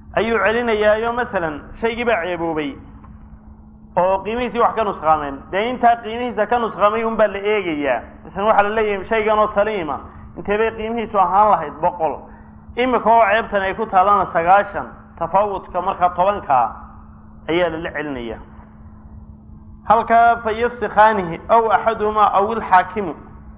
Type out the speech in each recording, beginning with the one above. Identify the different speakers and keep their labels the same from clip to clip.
Speaker 1: ayuu celinayaayo masalan shaygii baa ceeboobay oo qiimihiisii wax ka nusqaameen dee intaa qiimihiisa ka nusqaamay un baa la eegayaa masalan waxaa la leeyahay shaygan oo saliima intee bay qiimihiisu ahaan lahayd 100 imika oo ceebtan ay ku taalana 90 tafawudka markaa 10 ayaa la celinaya halka fayafsikhanihi aw ahaduhuma aw al-hakim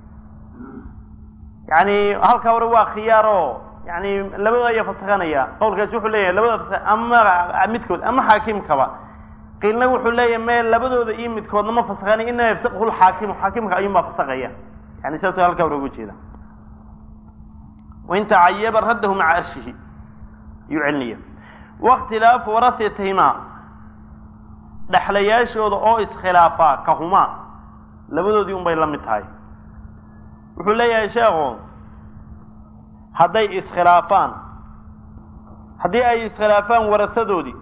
Speaker 1: yani halka hore waa khiyaaro يعني لبدا يفسخانيا قولكاس wuxuu leeyahay labada ama midkood ama xaakimkaba qilna wuxuu leeyahay meel labadooda iyo midkoodna ma fasakhanay inay yafsaqul xaakimka ayuu ma fasaqaya yani saas halka ugu jeeda وانت عيب رده مع عرشه يعلنيه واختلاف ورثتهما دحلياشooda oo iskhilaafa kahuma labadoodii un bay la mid tahay wuxuu leeyahay sheekhu hadday iskhilaafaan haddii ay iskhilaafaan warasadoodii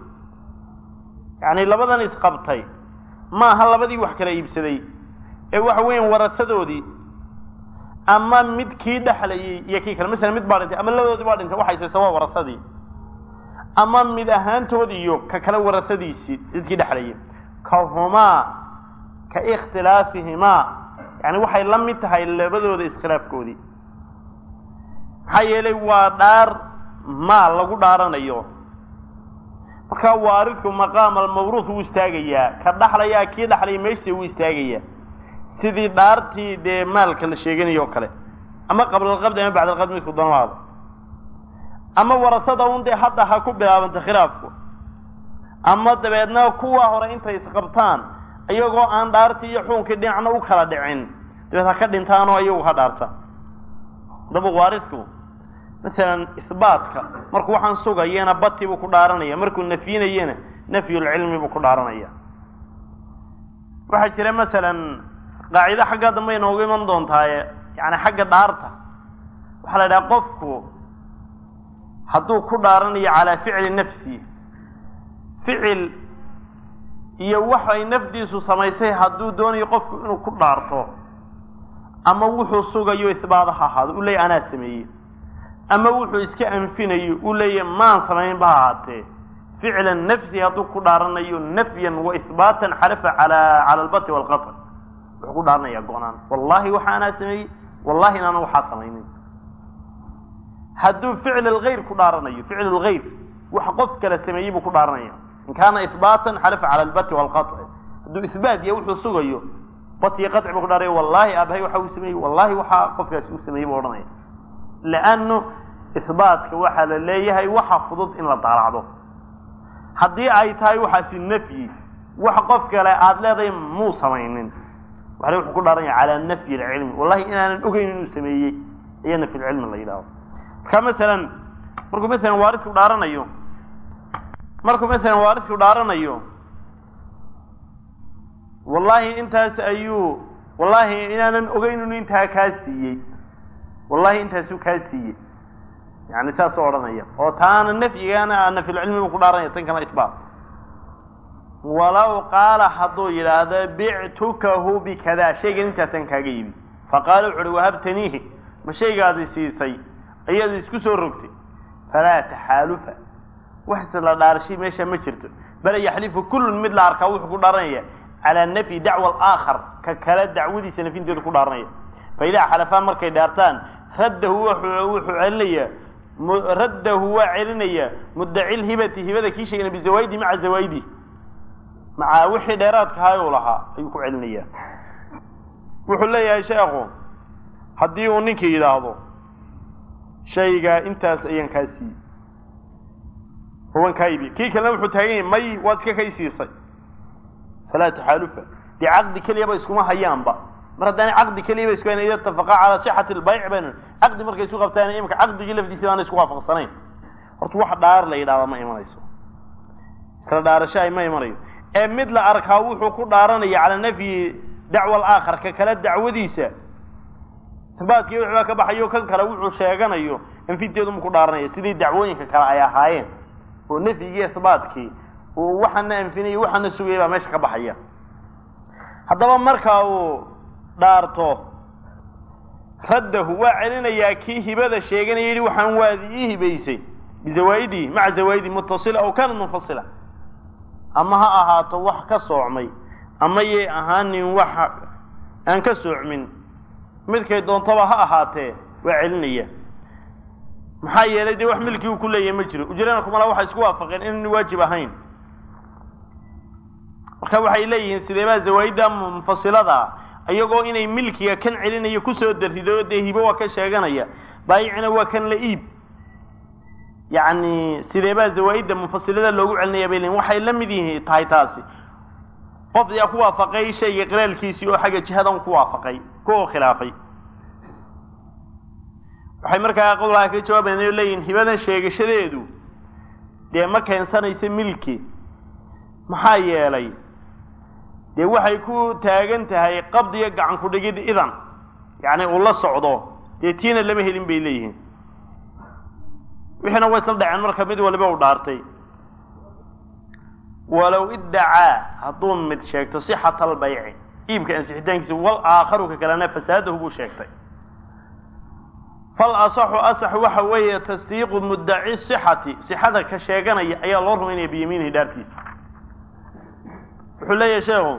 Speaker 1: yani labadan isqabtay maaha labadii wax kala iibsaday ee waxa weyn warasadoodii ama midkii dhaxlayay iyo kii kale mesela mid baa dhintay ama labadoodii baa dhintay waxay sabab warasadii ama mid ahaantoodii iyo ka kala warasadiisii midkii dhaxlayay kahuma ka ikhtilaafihima yani waxay la mid tahay labadooda iskhilaafkoodii hayelay waa dhaar ma lagu dhaaranayo marka waaridku maqaam al-mawruth uu istaagaya ka dhaxlaya kii dhaxlay meeshii uu istaagaya sidii dhaartii de maalka la sheeganayo kale ama qabla al-qabd ama bacda al-qabd midku doonaado ama warasada uu de hadda ha ku bilaabanta khilaafku ama dabeedna kuwa hore intay isqabtaan ayagoo aan dhaartii iyo xukunka dhinacna u kala dhicin dabeedna ka dhintaan oo ayagu ha dhaarta daba waaridku مثلا إثباتك مركو وحن سوغا يانا بطي بو كدارانيا مركو نفينا يانا نفي العلم بو كدارانيا waxaa jira مثلا قاعده xagga dambe inoogu iman doontaa yani xagga dhaarta waxa la yiraahdaa qofku haduu ku dhaaranayo ala ficil nafsi ficil iyo waxa nafdiisu samaysay haduu doonayo qofku inuu ku dhaarto ama wuxuu sugayo isbaadaha hada u leeyahay ana sameeyay ama wuxuu iska anfinayo u leeyahay ma samayn baahate ficlan nafsi hadu ku dhaaranayo nafyan wa isbatan halafa ala al-bat wal qatl wuxuu ku dhaaranaya go'aan wallahi waxa ana sameeyay wallahi ana waxa sameeyay hadu ficl al-ghayr ku dhaaranayo ficl al-ghayr wax qof kala sameeyay buu ku dhaaranaya in kana isbatan halafa ala al-bat wal qatl hadu isbaad iyo wuxuu sugayo bati qatl buu ku dhaaranayo wallahi abahay waxa uu sameeyay wallahi waxa qofkaas uu sameeyay buu oranaya لأنه إثباتك وحا لليهي وحا فضل إن لا طالعه حدي أي تاي وحا في النفي وحا قفك لا أدلغي مو سمينين وحا يوحا كل رأي على النفي العلمي والله إنا نأغي إنه سميه إيه نفي العلم الله يلاو كمثلا مركو مثلا وارثك ودارنا أيوه مركو مثلا وارثك ودارنا أيوه والله انت أيوه والله إنا نأغي إنه انت كاسيي والله انت سوكاسي يعني ساس اورنيا او تان النفي انا في العلم وقدارنيا تن كما اثبات ولو قال حدو يراده بعتكه بكذا شيء انت تن كاغيبي فقال عري وهبتنيه ما شيغادي سيسي اياد اسكو سو رغتي فلا تحالف وحسن لا دارشي ميشا ما جرتو بل يحلف كل مثل اركا و قدارنيا على النفي دعوى الاخر ككلا دعودي سنفين دي قدارنيا فاذا حلفان markay dhaartaan رده هو علنيا مدعي الهبة هبة كي شيء بزوايدي مع زوايدي مع وحي ديرات كهايو لها أيكو علنيا وحول لي يا شيخو حديو نيكي يلاحظو شيء انتاس ايان كاسي هو كايبي كي كلام حتاين مي وادك كيسيسي فلا تحالفه دي عقد كليبا اسكوما هيان با مرداني عقد كليبا اسكو إذا اتفقا على صحة البيع بينهم عقد مركي سوق فتاني إمك عقد جلف دي سيوان اسكو وافق الصنين horta wax dhaar la yiraahdo ma imanayso kala dhaarashay ma imanayo ee mid la arkaa wuxuu ku dhaaranaya cala nafi dacwa al-aakhir ka kala dacwadiisa sabaadkii wuxuu ka baxayo kan kale wuxuu sheeganayo in fideedu ku dhaaranaya sidii dacwooyinka kale ay ahaayeen oo nafiga sabaadkii oo waxana anfinay waxana sugayba meesha ka baxaya hadaba marka uu dhaarto radahu wa celinaya kii hibada sheeganayay waxaan waadi hibaysay bizawaaidi maca zawaaidi muttasila aw kaanat munfasila ama ha ahaato wax ka soocmay ama yay ahaanin wax aan ka soocmin midkay doontaba ha ahaatee waa celinaya maxaa yeelay dee wax milkii uu ku leeyahay ma jiro ujrana kumala waxay isku waafaqeen in waajib ahayn marka waxay leeyihiin sideebaa zawaaida munfasilada ayagoo inay milkiga kan celinayo kusoo darido dee hibo waa ka sheeganaya baayicina waa kan la iib yani sideebaa zawaaida munfasilada loogu celinaya bay leeyihin waxay la mid yihiin tahay taasi qof yaa ku waafaqay shayga qilaalkiisii oo xagga jihadan ku waafaqay kuwa khilaafay waxay markaa qowlaha ka jawaabayaan oo leeyihiin hibadan sheegashadeedu dee ma keensanaysa milki maxaa yeelay dee waxay ku taagan tahay qabdiga gacan ku dhigid idan yani uu la socdo dee tiina lama helin bay leeyihiin wixina way isla dhaceen marka mid waliba u dhaartay walow iddacaa hadduu mid sheegto sixata albayci iibka ansixitaankiisa wal aakharu ka kalena fasaadahu buu sheegtay fal asaxu asax waxa weeye tasdiiqu muddaci sixati sixada ka sheeganaya ayaa loo rumaynaya biyamiinihi dhaartiisa wuxuu leeyahay sheekhu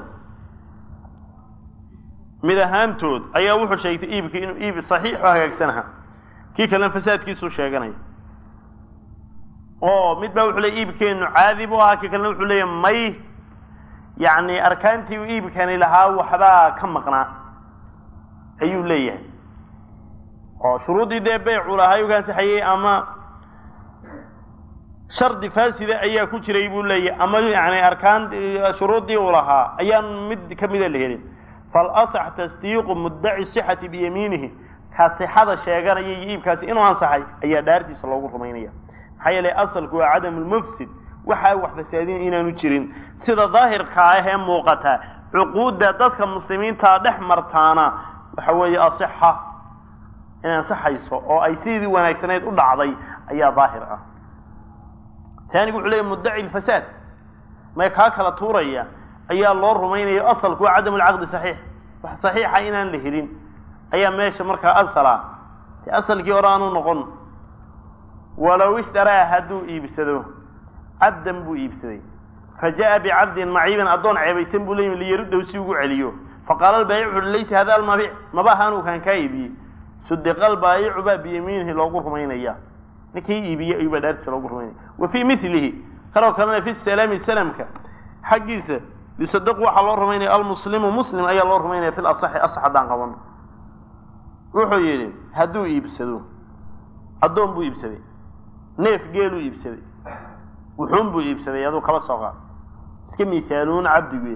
Speaker 1: mid ahaantood ayaa wuxuu sheegtay iibka inuu iib saxiix oo hagaagsanaha kii kalena fasaadkiisuu sheeganaya oo mid baa wuxuu leeyahy iibkeenu caadi buu ahaa kii kalena wuxuu leeyahay may yani arkaantii uu iibkani lahaa waxbaa ka maqnaa ayuu leeyahay oo shuruudii dee beycu lahaa uga ansaxayey ama shardi faasida ayaa ku jiray buu leeyahay ama yani arkaan shuruudii uu lahaa ayaan mid kamida la helin fal asax tasdiiqu muddaci sixati biyamiinihi ka sixada sheeganaya iyo iibkaasi inuu ansaxay ayaa dhaartiisa loogu rumaynaya maxaa yeelay asalku waa cadamu lmufsid waxa wax fasaadin inaanu jirin sida daahirka ah ee muuqata cuquudda dadka muslimiinta dhex martaana waxa weeye asixa inay ansaxayso oo ay sidii wanaagsaneyd u dhacday ayaa daahir ah taanigu wuxuu leeyahay muddaci lfasaad may kaa kala tuuraya ayaa loo rumaynaya asalku waa cadamu lcaqdi saxiix wax saxiixa inaan la helin ayaa meesha markaa asala dee asalkii hore aanu noqon walow ishtaraa hadduu iibsado cabdan buu iibsaday fajaءa bicabdin maciibin addoon ceebaysan buu leeyahy liyaruddahu si ugu celiyo faqaala albaayicu laysa hada almabiic maba ahaanuu kaan kaa iibiyey sudiqa albaayicu baa biyamiinihi loogu rumaynaya ninkii iibiyey ayuubaa dhaartiisa loogu rumaynaya wa fii milihi kaloo kalena fi salaami salamka xaggiisa yusadaqu waxaa loo rumaynaya almuslimu muslim ayaa loo rumaynaya fi lasaxi asax haddaan qabano wuxuu yidhi hadduu iibsado addoon buu iibsaday neef geeluu iibsaday wuxuun buu iibsaday aduu kala soo qaad iska misaaluun cabdigeed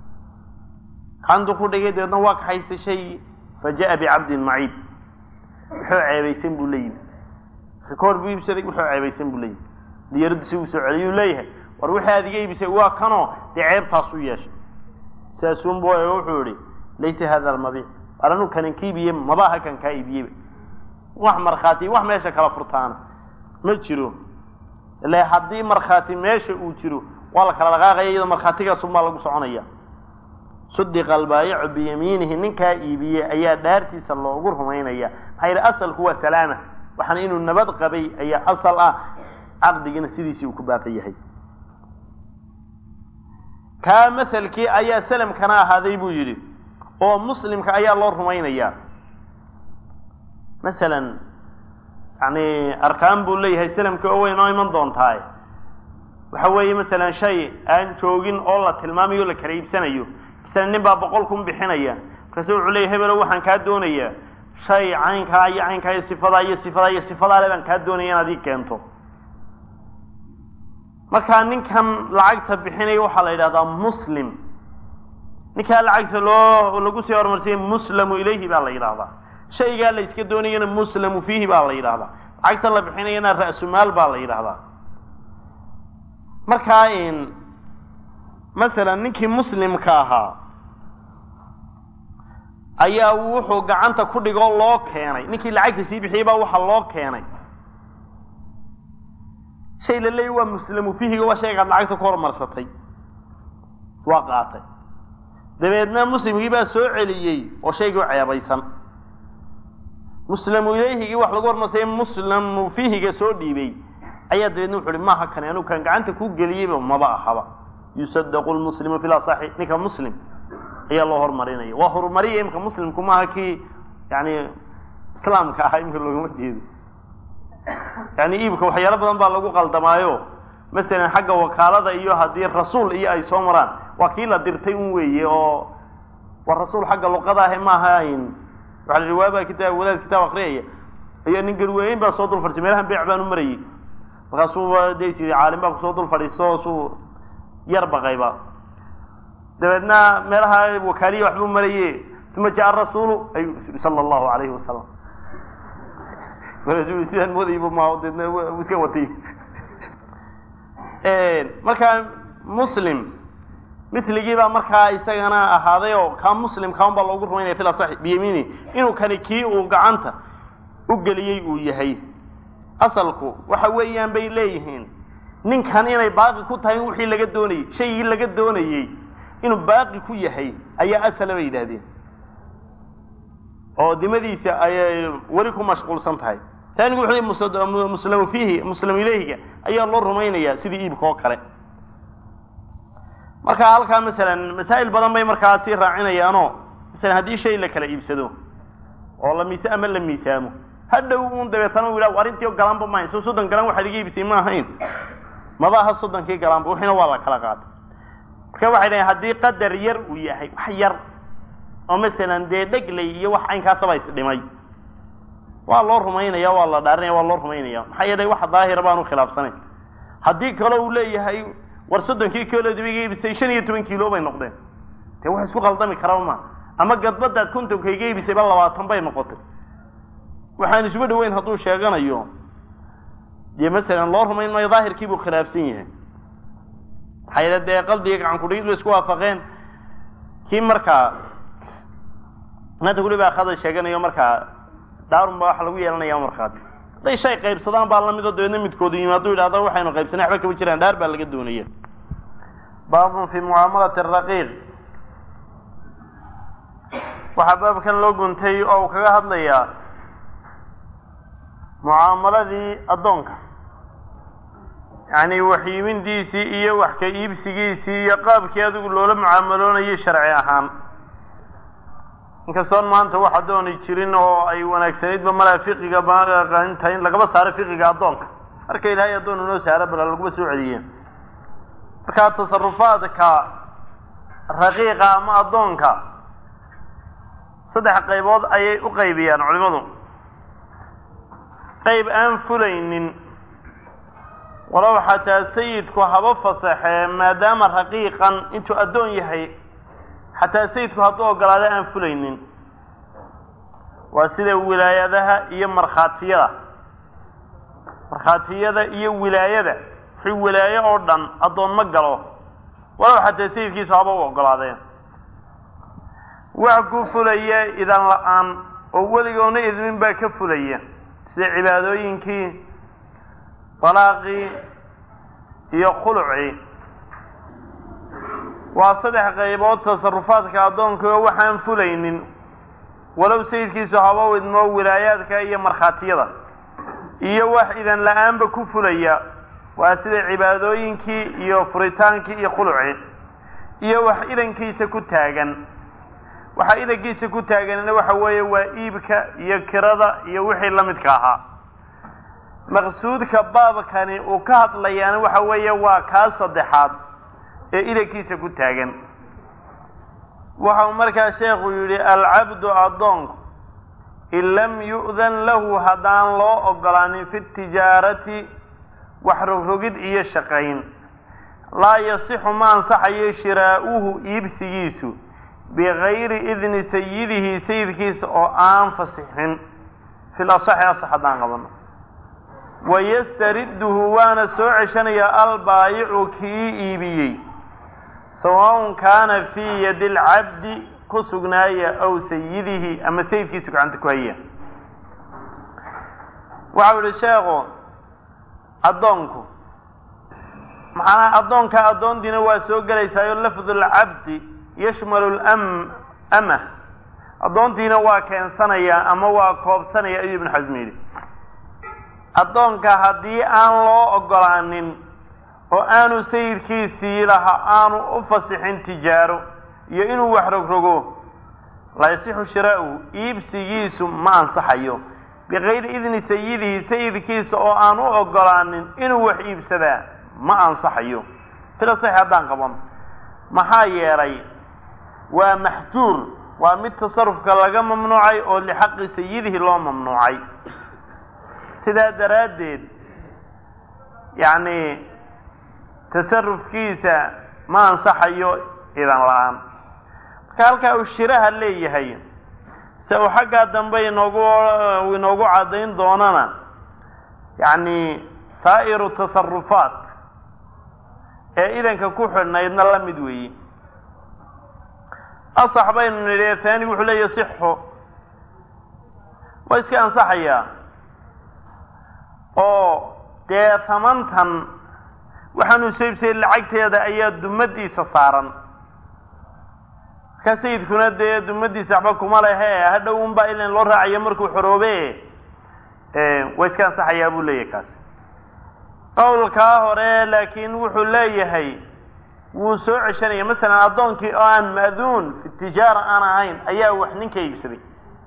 Speaker 1: kandu ku dhigay deedna waa kaxaystay shay fajaءa bicabdin maciib wuxuu ceebaysan buu leeyihi rikoor buu iibsaday wuxuu ceebaysan buu leeyihi diyaradu si uu soo celiyuu leeyahay war wixii aad iga iibisay waa kanoo dee ceebtaas u yeeshay saasuunbu wuxuu yihi laysa hada almabiic war anuu kanan ka iibiyey mabaha kan kaa iibiyeyba wax markhaati wax meesha kala furtaana ma jiro ila haddii markhaati meesha uu jiro waa la kala dhaqaaqaya iyadoo markhaatigaasumaa lagu soconaya sudiqa albaayicu biyamiinihi ninkaa iibiyey ayaa dhaartiisa loogu rumaynaya maxaa yidhi asalku waa salaama waxaana inuu nabad qabay ayaa asal ah caqdigina sidiisii uu ku baaqi yahay kaa masalkii ayaa salamkana ahaaday buu yidhi oo muslimka ayaa loo rumaynaya masalan yani arkaan buu leeyahay salamka oo way noo iman doontaa waxa weeye masalan shay aan joogin oo la tilmaamayo o la kala iibsanayo masalan nin baa 100 kun bixinaya markaasu wuxuu leeyahay hebelo waxaan kaa doonayaa shay caynkaa iyo caynkaa iyo sifadaa iyo sifadaa iyo sifadaa le baan kaa doonaya inaad ii keento markaa ninkan lacagta bixinaya waxaa la yidhahdaa muslim ninkaa lacagta lagu sii horumarsiyay muslamu ilayhi baa la yidhahdaa shaygaa la iska doonayana muslamu fiihi baa la yidhahdaa lacagta la bixinayana ra'sumaal baa la yidhahdaa markaa masalan ninkii muslimka ahaa ayaa wuxuu gacanta ku dhigoo loo keenay ninkii lacagta sii bixiyey baa waxa loo keenay shay la leeyahay waa muslamu fiihiga waa shaygaad lacagta ku horumarsatay waa qaatay dabeedna muslimkii baa soo celiyey oo shaygii u ceebaysan muslamu ilayhigii wax lagu hormarsayay muslamu fiihiga soo dhiibay ayaa deedna wuxuu ma aha kan anu kan gacanta ku geliyay maba ahaba yusaddaqu almuslimu fil asahi ninka muslim ayaa loo hormarinayo waa hormariye imka muslimku ma aha ki yani islaamka ah imka looga jeedo yani iibka waxyaalo badan baa lagu qaldamaayo مثلا حق وكالة iyo hadii rasuul iyo ay soo maraan wakiil dirtay un weeye oo rasuul xaq luqadaha ma ahayn waxa riwaayada kitaab wadaad kitaab aqriya iyo nin garweyn baa soo dul fartay meelahan beec baan u marayay markaasuu deeyay caalim baa soo dul fadhiiso soo yar baqayba dabadna meelaha wakaaliyo waxbu marayay thumma jaa rasuul ay sallallahu alayhi wasallam rasuul sidan moodiiba ma wadna iska watay marka muslim مثلي بقى marka isagana ahaaday oo ka muslim ka baa loogu rumeeyay fil sahih biyamini inuu kani kii uu gacanta u galiyay uu yahay asalku waxa weeyaan bay leeyihiin ninkan inay baaqi ku tahay wixii laga doonayay shay laga doonayay inuu baaqi ku yahay ayaa asal bay yiraahdeen oo dimadiisa ay wali ku mashquulsan tahay tani wuxuu muslim fihi muslim ilayhiga ayaa loo rumeynaya sidii iibka oo kale marka halka midalan masaa'il badan bay markaasi raacinayaan midalan hadii shay la kala iibsado oo la miisaamo la miisaamo hadda uu dabeetana uu ilaa warintii galanba ma soo sodan galan waxa laga iibsay ma ahayn madaha sodankii galanba wixina waa la kala qaatay marka waxa ilaa hadii qadar yar uu yahay wax yar oo midalan deeglay iyo wax aan ka sabays dhimay waa loo rumeynaya waa la dhaarinaya waa loo rumeynaya maxay yaday wax daahir baan u khilaafsanay hadii kale uu leeyahay war sodonkii kiilo dibiga ibisay 15 kiilo bay noqdeen te wax isku qaldami kara ma ama gadbada kuntu kayga ibisay 20 bay noqotay waxaan isku dhaweyn haduu sheeganayo dee mesela loo rumeyn ma daahirkii buu khilaafsan yahay hay'adda qalbiga gacan ku dhigay isku waafaqeen kii marka nada guriga qada sheeganayo marka daarun baa wax lagu yeelanayaa markaad day shay qaybsadaan baa la mid oo deedna midkoodu yimaado ilaado waxaynu qaybsanay waxba ka jiraan daar baa laga doonaya baabun fi muamalat ar-raqiq waxa baabkan loo guntay oo kaga hadlaya muamaladii adoonka yani waxiimindiisi iyo wax ka iibsigiisi iyo qaabkii adigu loola muaamaloonayo sharci ahaan inkastoo maanta waxa doonay jirin oo ay wanaagsaneedba maraafiqiga baaqaynta in laga saaro fiqiga adoonka marka ilaahay adoon inoo saaro bal lagu soo celiyay marka tasarrufaadka raqiiqa ama adoonka saddex qaybood ayay u qaybiyaan culimadu qayb aan fulaynin walaw xataa sayidku haba fasaxee maadaama raqiiqan intuu adoon yahay حتى سيدك هذا قال أن فلين وسيد ولايتها هي مرخاتية هي ولاية في ولاية أردن أظن مقلوا ولو حتى سيدك صعبة وقال هذا وعقوا فلية إذا الآن أول يوم إذن باك فلية سيد عبادوين كي طلاقي هي خلعي وصدح قيبات تصرفاتك أدونك وحان فلين ولو سيدك صحابه إذنه ولاياتك إيا مرخاتية إيا واحد إذن لآن بكو فليا وأسد عبادوينك إيا فريتانك إيا خلعي إيا واحد إذن كيسا كتاغن waxa idagiisa ku taagan waxa weeye waa iibka iyo kirada iyo wixii la midka ahaa maqsuudka baabkani uu ka hadlayaan waxa weeye waa ka saddexaad ee idagiisa ku taagan waxa markaa sheekhu yiri al-abdu adoonku illam yu'dhan lahu hadan loo ogolaanin fi tijaarati wax rogrogid iyo shaqayn la yasihu ma ansaxayo shiraa'uhu iibsigiisu بغير إذن سيده سيدكيس أو آن فصحن في الأصح أصحدان قبلنا ويسترده وانا سوعشان يا البايع كي إيبيي سواء كان في يد العبد كسقنايا أو سيده أما سيدكيس عندك وهي وعود الشيخ أدونكو معنا أدونك أدون دينا واسوق ليس يلفظ العبد يشمل الأمة أدونتينا واكين سنيا أما واكوب سنيا أي ابن حزميري addoonka haddii aan loo ogolaanin oo aanu sayidkiisii laha aanu u fasixin tijaaro iyo inuu wax rogrogo la yasixu shiraa'uhu iibsigiisu ma ansaxayo bikayri idni sayidihi sayidkiisa oo aan u ogolaanin inuu wax iibsadaa ma ansaxayo sida saxiix haddaan qaban maxaa yeelay waa maxjuur waa mid tasarufka laga mamnuucay oo lixaqi sayidihi loo mamnuucay sidaa daraaddeed yacni tasarufkiisa ma ansaxayo idan la-aan marka halkaa uu shiraha leeyahay se uu xaggaa dambe inoogu caddayn doonana yacni saa'iru tasarufaat ee idanka ku xidhnaydna la mid weeye asax baynu nidhi taani wuxuu leeyahy sixo waa iska ansaxayaa oo dee tamantan waxaanu soo iibsayay lacagteeda ayaa dumadiisa saaran markaa sayidkuna dee dumadiisa waxba kuma lehe hadhow unbaa ilan loo raacayo markuu xoroobe waa iska ansaxayaa buu leeyahay kaas qowlkaa hore laakiin wuxuu leeyahay wuu soo ceshanaya masalan addoonkii oo aan ma'duun fi tijaara aan ahayn ayaa wax ninka iibsaday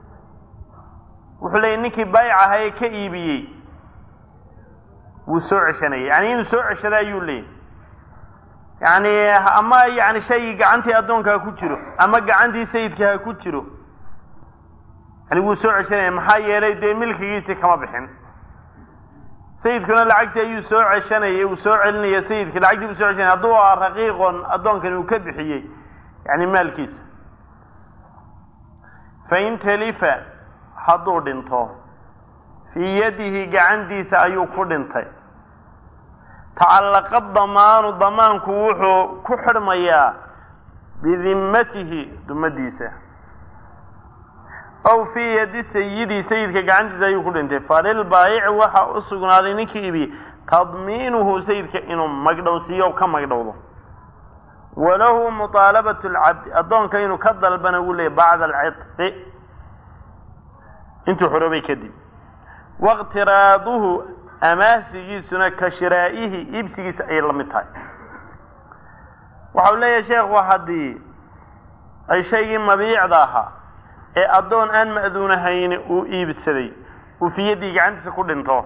Speaker 1: wuxuu leeyahy ninkii baayic ahaa ee ka iibiyey wuu soo ceshanaya yani inuu soo ceshada ayuu leeyahy yani ama yani shaygii gacantii addoonka ha ku jiro ama gacantii sayidka ha ku jiro yani wuu soo ceshanaya maxaa yeelay dee milkigiisii kama bixin sayidkuna lacagtii ayuu soo ceshanayay uu soo celinaya sayidka lacagtii buu soo ceshanaya hadduu aa raqiiqon addoonkani uu ka bixiyey yani maalkiisa fain talifa hadduu dhinto fii yadihi gacantiisa ayuu ku dhintay tacallaqa damaanu damaanku wuxuu ku xidhmayaa bidimmatihi dumadiisa aw fii yadi sayidi sayidka gacantiisa ayuu ku dhintay falilbaayici waxa u sugnaaday ninkii ibi tadmiinuhu sayidka inuu magdhowsiiyo ka magdhowdo walahu muطaalabatu lcabdi addoonka inuu ka dalbana wuu leeyay bacda alcidqi intuu xoroobay kadib waqtiraaduhu amaahsigiisuna ka shiraa'ihi iibsigiisa ayay la mid tahay waxa uu leeyahay sheekhu haddii ay shaygii mabiicda ahaa ee addoon aan ma'duunahayni uu iibsaday uu fi yaddii gacantiisa ku dhinto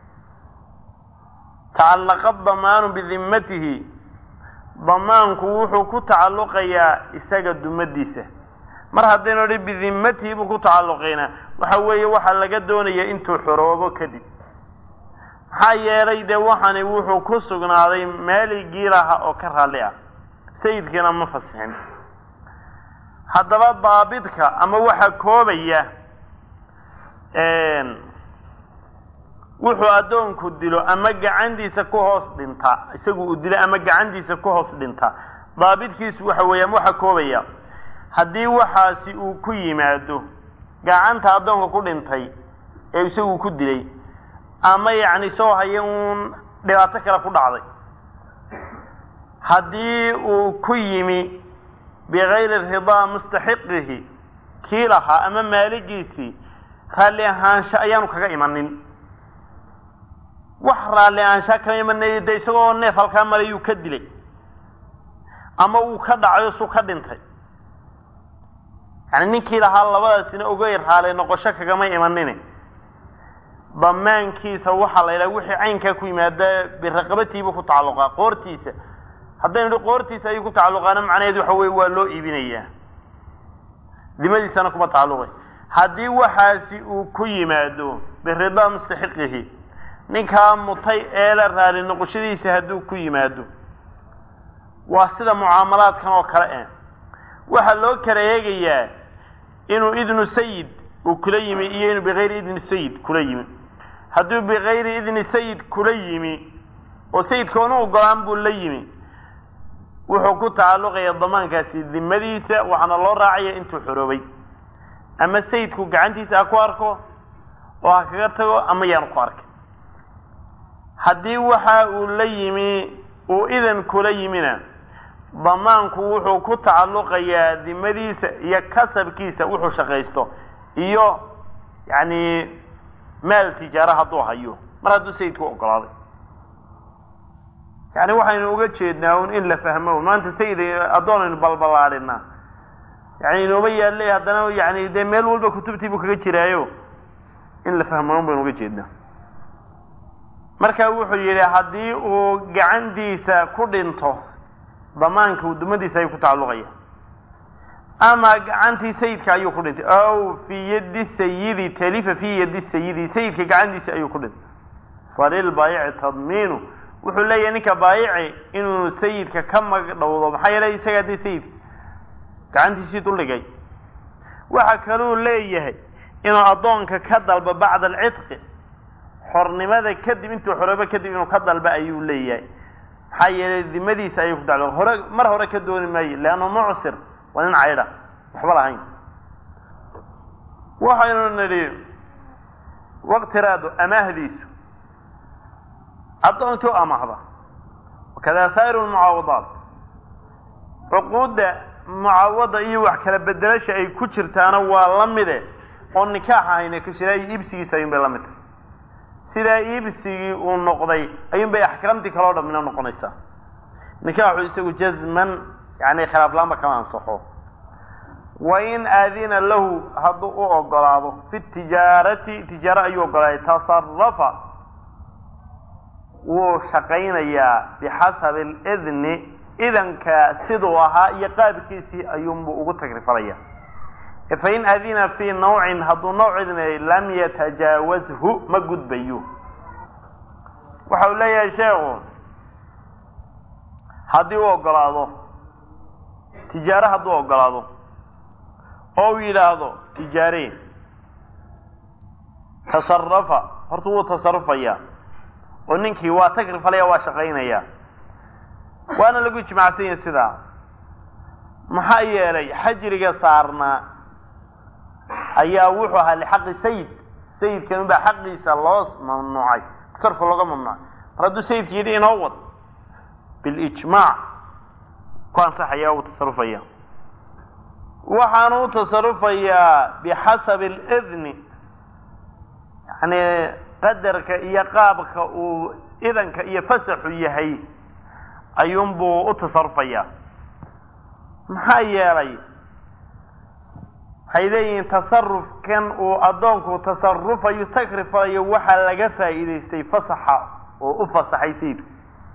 Speaker 1: tacallaqa damaanu bidimmatihi damaanku wuxuu ku tacalluqayaa isaga dumadiisa mar haddaynu odhi bidimmatihi buu ku tacalluqaynaa waxa weeye waxaa laga doonaya intuu xoroobo kadib maxaa yeelay dee waxani wuxuu ku sugnaaday maaligii laha oo ka raalli ah sayidkiina ma fasixin haddaba daabidka ama waxa koobaya wuxuu addoonku dilo ama gacantiisa ku hoos dhinta isagu uu dilo ama gacantiisa ku hoos dhinta daabidkiisu waxa weeyaan waxa koobaya haddii waxaasi uu ku yimaado gacanta addoonka ku dhintay ee isagu ku dilay ama yacni soo haya uun dhibaato kale ku dhacday haddii uu ku yimi bigayri ridaa mustaxiqihi kii lahaa ama maaligiisii raalli ahaansha ayaanu kaga imanin wax raalli ahaansha kama imanay de isagoo neef halkaa marayuu ka dilay ama uu ka dhacayo suu ka dhintay yani ninkii lahaa labadaasina ogay raalli noqosho kagama imanine damaankiisa waxaa la yidhaha wixii caynkaa ku yimaada biraqabatiibuu ku tacalluqaa qoortiisa haddaynu idhi qoortiisa ayuu ku tacalluqaana macnaheedu waxa weye waa loo iibinayaa dimadiisana kuma tacalluqay haddii waxaasi uu ku yimaado biridaa mustaxiqihi ninkaa mutay eela raali noqoshadiisa hadduu ku yimaado waa sida mucaamalaadkan oo kale waxaa loo kala eegayaa inuu idnu sayid uu kula yimi iyo inuu bigayri idni sayid kula yimi hadduu bigayri idni sayid kula yimi oo sayidkoona ogolaan buu la yimi wuxuu ku tacalluqaya damaankaasi dimadiisa waxaana loo raacaya intuu xoroobay ama sayidku gacantiisa ha ku arko oo ha kaga tago ama yaanu ku arkin haddii waxa uu la yimi uu idan kula yimina damaanku wuxuu ku tacalluqayaa dimadiisa iyo kasabkiisa wuxuu shaqaysto iyo yani maal tijaara hadduu hayo mar hadduu sayidku ogolaaday yani waxaynu uga jeednaa un in la fahmo maanta sayid addoonaynu balbalaadhina yani inooba yaallay haddana yani dee meel walba kutubtii buu kaga jiraayo in la fahmo un baynu uga jeednaa marka wuxuu yidhi haddii uu gacantiisa ku dhinto damaanka udumadiisa ayuu ku tacalluqaya ama gacantii sayidka ayuu ku dhintay aw fii yadi sayidi talifa fii yadi sayidi sayidka gacantiisa ayuu ku dhintay falilbaayici tadmiinu wuxuu leeyahay ninka baayici inuu sayidka ka magdhowdo maxaa yeelay isaga dee sayidka gacantiisii duldhigay waxa kaluu leeyahay inuu addoonka ka dalbo bacda alcidqi xornimada kadib intuu xoroobo kadib inuu ka dalba ayuu leeyahay maxaa yeelay dimadiisa ayuu ku daclo mar hore ka dooni maayo leannu mucsir waa nin caydha waxba lahayn waxaynu nidhi waqtiraadu amaahdiisu addoonkii u amaahda wakadaa saa'iru lmucaawadaat cuquudda mucaawada iyo wax kala bedelasha ay ku jirtaana waa la mide oo nikaax ahayna ka jira iibsigiisa ayuun bay la mid tahay sidaa iibsigii uu noqday ayuun bay axkaamtii kaloo dhamina noqonaysaa nikaaxu isagu jazman yani khilaaf laanba kama ansaxo wain aadina lahu hadduu u ogolaado fi tijaarati tijaaro ayuu ogolaaday tasarafa wuu shaqaynayaa bixasabi alidni idanka siduu ahaa iyo qaabkiisii ayuunbuu ugu tagrifalaya fain adina fii nawcin hadduu nooc idinay lam yatajaawazhu ma gudbayo waxa uu leeyahay sheekhu haddii u ogolaado tijaaro hadduu ogolaado oo uu yidhaahdo tijaareen tasarafa horta wuu tasarufayaa oo ninkii waa tagrifalaya waa shaqaynaya waana lagu ijmaacsan yahay sidaa maxaa yeelay xajriga saarnaa ayaa wuxuu ahaa lixaqi sayid sayidkan baa xaqiisa loo mamnuucay tasarufka looga mamnuucay mar hadduu sayidka yidhi inoo wad bilijmaac ku ansaxaya uu tasarufaya waxaanu u tasarufayaa bixasabi alidni yani qadarka iyo qaabka uu idanka iyo fasaxu yahay ayuunbuu u tasarufayaa maxaa yeelay waxay leeyihiin tasarufkan uu addoonku tasarufayo tagrifalayo waxaa laga faa'iidaystay fasaxa oo u fasaxay sayidku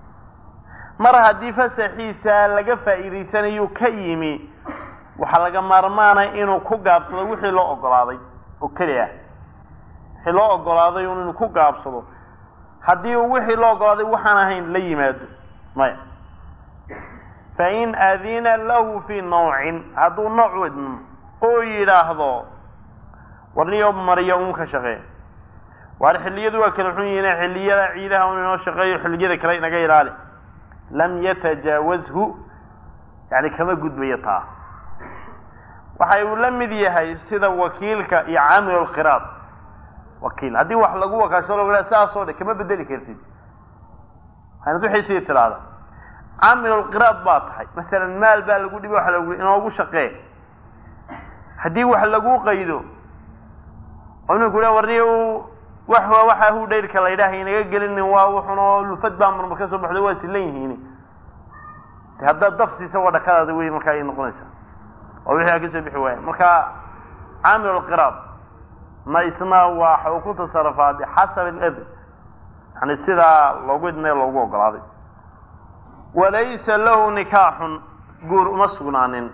Speaker 1: mar haddii fasaxiisa laga faa'iidaysanayu ka yimi waxaa laga maarmaana inuu ku gaabsado wixii loo ogolaaday oo keli ah wixii loo ogolaaday inuu ku gaabsado haddii uu wixii loo ogolaaday waxaan ahayn la yimaado maya fain adina lahu fii nawcin hadduu nooc idmo oo yidhaahdo warniyo mariya un ka shaqee waar xilliyadu waa kala xun yihiin xilliyada ciidaha un inoo shaqeeyo xilliyada kale inaga ilaali lam yatajaawazhu yani kama gudbayo taa waxa uu la mid yahay sida wakiilka iyo caamil lqiraad wakiil haddii wax lagu wakaasho loo saasoo dhe kama bedeli kartid waxaanad wixii sii tiraahda caamil lqiraad baa tahay masalan maal baa lagu dhibi waxa lagu inoogu shaqee haddii wax lagu qaydo oo inuu ku warniyo waxa uu dheerka la yidhaah inaga gelinin waa wuxuuna lufad baa marmar ka soo baxday waa silan yihiin haddaad dafsiisa waa dhakadaada wey markaa ay noqonaysaa oo wixii ka soo bixi waaya marka caamil alqiraad ma isna waxa uu ku tasarufaa bixasab alidn yani sidaa loogu idnay loogu ogolaaday walaysa lahu nikaaxun guur uma sugnaanin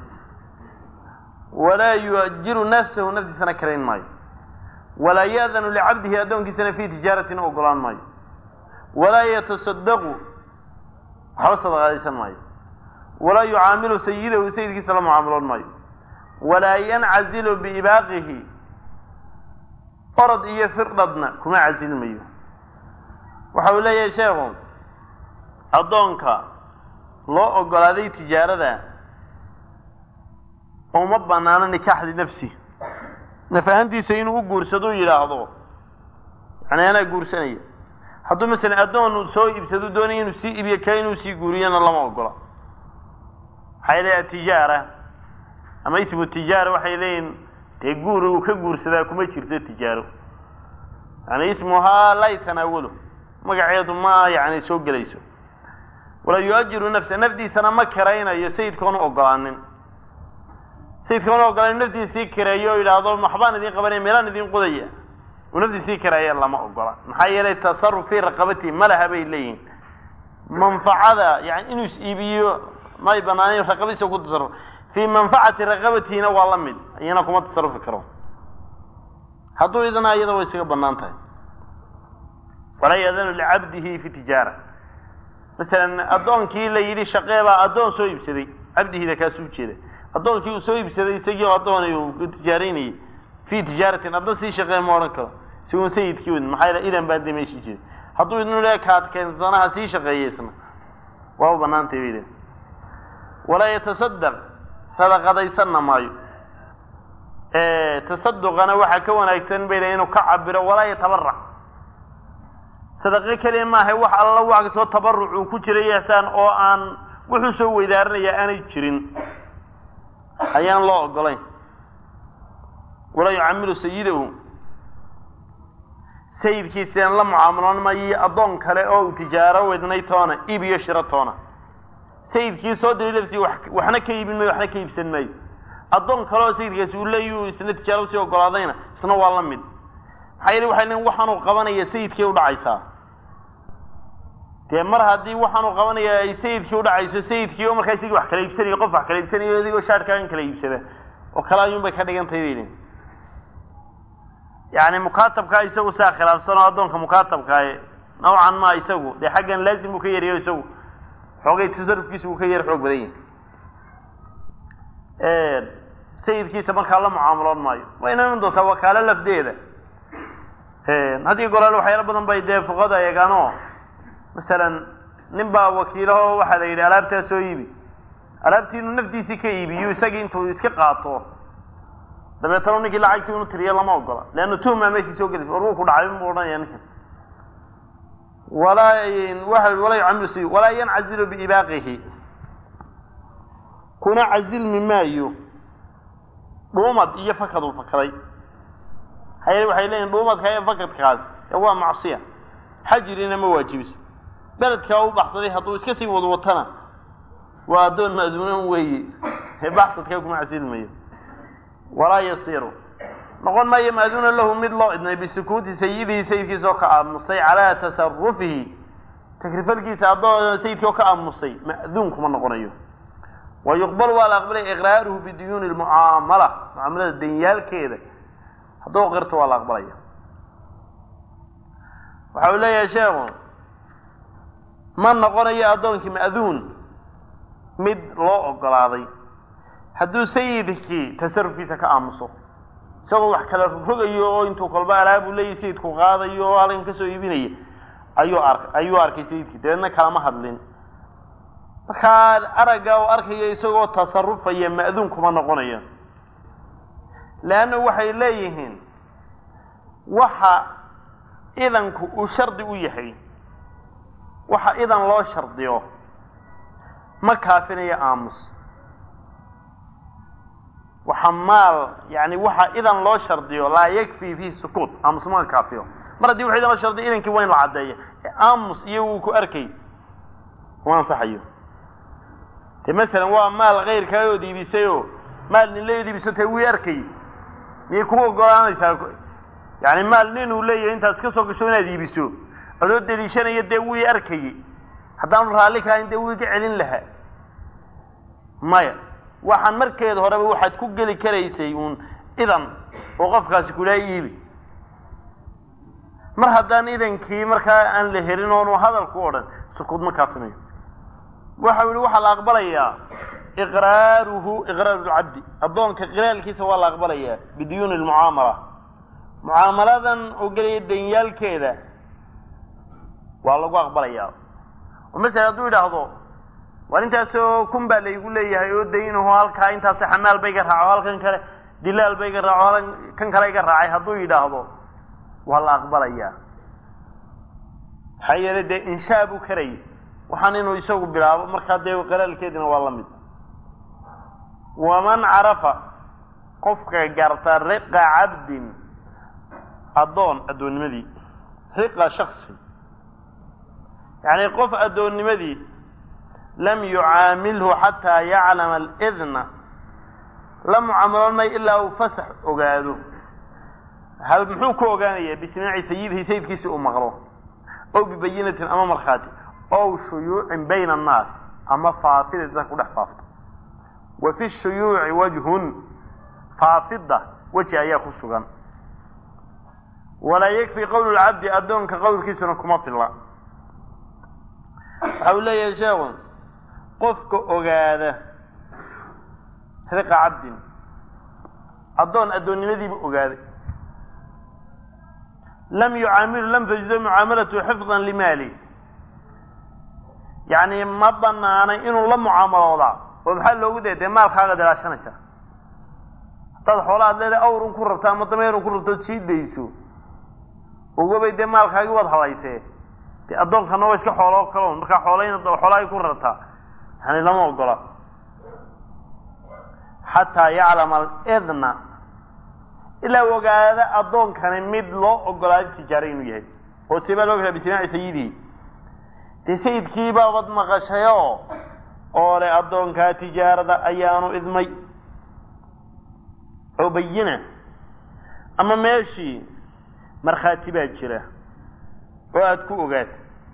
Speaker 1: walaa yuajiru nafsahu naftiisana karayn maayo walaa yaadanu licabdihi addoonkiisana fii tijaaratin ogolaan maayo walaa yatasadaqu waxba sadaqaadaysan maayo walaa yucaamilu sayidahu sayidkiisa la mucaamiloon maayo walaa yancazilu biibaaqihi orod iyo firdhadna kuma casilmayo waxa uu leeyahay sheekhu addoonka loo ogolaaday tijaarada uma banaano nikaax linafsi naf ahaantiisa inuu u guursado yidhaahdo yani anaa guursanaya hadduu masalan addoon uu soo iibsado doonaya inuu sii iibiyo kale inuu sii guuriyana lama ogola waxay leeyahay tijaara ama ismu tijaara waxay leeyihin dee guur uu ka guursadaa kuma jirto tijaaro yani ismuhaa laa yatanaawalu magaceedu ma yani soo gelayso wala yuajiru nafsa nafdiisana ma kiraynayo sayidkoona ogolaanin sayidkoona ogolaanin nafdiisii kireeyo yidhaahdo waxbaan idin qabanaya meelaan idin qodaya uu nafdiisii kireeya lama ogola maxaa yeelay tasarruf fii raqabatihi malaha bay leeyihin manfacada yani inuu is-iibiyo may banaanayn raqabadiisa ku tasarruf fii manfacati raqabatiina waa la mid iyana kuma tasarrufi karo hadduu idana iyada way isaga banaan tahay walaa yadanu licabdihi fi tijaara masalan addoonkii la yidhi shaqee baa addoon soo iibsaday cabdihiida kaa soo jeeda addoonkii uu soo iibsaday isagii oo addoonay uu tijaaraynayay fii tijaaratin addoon sii shaqee ma odhan karo si uun sayidkii wadin maxaa yeele idan baan dee meeshii jiray hadduu idnu le kaad keensanaha sii shaqeeya isna waa u banaantay bay idin walaa yatasadaq sadaqadaysanna maayo tasaduqana waxaa ka wanaagsan bay inuu ka cabiro walaa yatabarac sadaqo keliya maaha wax alla wax kasoo tabaruc uu ku jiray ihsaan oo aan wuxuu soo weydaaranaya aanay jirin ayaan loo ogolayn walaa yucamilu sayidahu sayidkiisaan la mucaamaloon maayo addoon kale oo uu tijaaro wadnay toona iib iyo shiro toona sayidkii soo diray laftii waxna ka iibin maayo waxna ka iibsan maayo addoon kale oo sayidkaasi uu leeyahay isna tijaaro sii ogolaadayna isna waa la mid maxaa yeelay waxay leeyihin waxaanuu qabanaya sayidkii u dhacaysaa dee mar haddii waxaanuu qabanaya ay sayidkii u dhacayso sayidkii oo markaa isigii wax kala iibsanayo qof wax kala iibsanayo adigoo shaarkaagan kala iibsada oo kale ayuun bay ka dhigantahay bay leeyihin yani mukaatabkaa isagu saa khilaafsan oo addoonka mukaatabkaa nawcan ma isagu dee xaggan laazim uu ka yariyo isagu xoogay tasarufkiisa uu ka yar xoog badan yahay sayidkiisa markaa la mucaamaloon maayo wayna iman doontaa wakaalo lafdeeda haddii golaal waxyaalo badan bay dee fuqada eegaanoo masalan nin baa wakiilaho waxaa la yidhi alaabtaa soo iibi alaabtii inuu nafdiisii ka iibiyo isagii intuu iska qaato dabeetana ninkii lacagtii inu tiriyo lama ogola leanna tuhmaa meeshii soo gelaysa war wuu ku dhacay inbuu odhanaya ninkan walaa yucamilu si walaa yancazilu biibaaqihi kuna cazilmi maayo dhuumad iyo fakaduu fakaday hayl waxay leeyihin dhuumadka iyo fakadkaas waa macsiya xajirina ma waajibiso beledkaa u baxsaday hadduu iska sii wadwatana waa addoon ma'duunan weeye baxsadkaa kuma casilmayo walaa yasiru noqon maayo ma'duunan lahu mid loo idnay bisukuuti sayidihi sayidkiisa oo ka aamusay calaa tasarufihi takrifalkiisa addoon sayidkii oo ka aamusay ma'duun kuma noqonayo wa yuqbal waa la aqbalay iqraaruhu biduyuuni lmucaamala mucaamalada danyaalkeeda hadduu qirto waa la aqbalaya waxa uu leeyahay sheekhu ma noqonayo addoonkii ma'duun mid loo ogolaaday hadduu sayidkii tasarufkiisa ka aamuso isagoo wax kala rogayo oo intuu kolba alaabuu leeyahy sayidku qaadayo oo halkan kasoo iibinaya ayuu arkay sayidkii dabeedna kalama hadlin markaa aragga uu arkayo isagoo tasarufaya ma'duun kuma noqonayo leanna waxay leeyihiin waxa idanku uu shardi u yahay waxa idan loo shardiyo ma kaafinayo aamus waxa maal yani waxa idan loo shardiyo laa yakfi fi sukuut aamus ma kaafiyo mar haddii waxa idan loo shardiyo idankii waa in la caddeeyo aamus iyo uu ku arkay waan saxayo te masalan waa maal keyrkaa oo diibisayo maal nin la diibisatay wuu arkay miyay ku ogolaanaysaa yani maal nin uu leeyahay intaad iska soo gasho inaad iibiso adoo daliishanaya dee wuu arkayay haddaanu raalli kahayn dee wuu ka celin lahaa maya waxaan markeeda horeba waxaad ku geli karaysay uun idan oo qofkaasi kula iibi mar haddaan idankii markaa aan la helin oonu hadalku odhan sukuud ma kaafinayo waxa uu yihi waxaa la aqbalayaa iqraaru lcabdi addoonka qiraalkiisa waa la aqbalayaa biduyuuni lmucaamala mucaamaladan oo gelaya danyaalkeeda waa lagu aqbalayaa oo masala hadduu yidhaahdo war intaasoo kun baa laygu leeyahay oo daynaho halkaa intaasi xamaal ba iga raaco halkan kale dilaal ba iga raaco kan kale iga raacay hadduu yidhaahdo waa la aqbalayaa maxaa yeelay dee inshaa buu karayay waxaan inuu isagu bilaabo markaa dee qiraalkeedina waa la mid waman carafa qofka garta riqa cabdin addoon addoonnimadii riqa shaksi يعني قف أدون نمدي لم يعامله حتى يعلم الإذن لم يعاملنا إلا وفسح أقاده هل محوك أقانية بسماع سيده سيد كيس مغروه أو ببينة أمام الخاتم أو شيوع بين الناس أما فاصلة ذاك فافضة وفي الشيوع وجه فافضة وجه يخصها ولا يكفي قول العبد أدون كقول كيسنا كمط الله أو لا يجاون قفك أقاده ثق عبد أدون نمذي بأقاده لم تجد معاملته حفظا لمالي يعني ما بنا أنا إنه لم معاملة وضع وبحال لو قديت مال خاغة دلاشانسة تضحولات لذا أورون كربتا مطمئرون كربتا تشيد ديسو وقبي دي مال خاغة وضح لايسي دي أدون خانوا ويسك حولاو كلون مركا حولين حولاي كربتا يعني لما أقولا حتى يعلم الإذن إلا وقال أدون كان مد لو أقولا تجارين ويهي وسيبا لو كلا بسماع سيدي دي سيد كيبا وض مغشيو أولي أدون كا تجارة أيانو إذمي أو بينا أما ماشي مرخاتي باجرة وأدكو أغات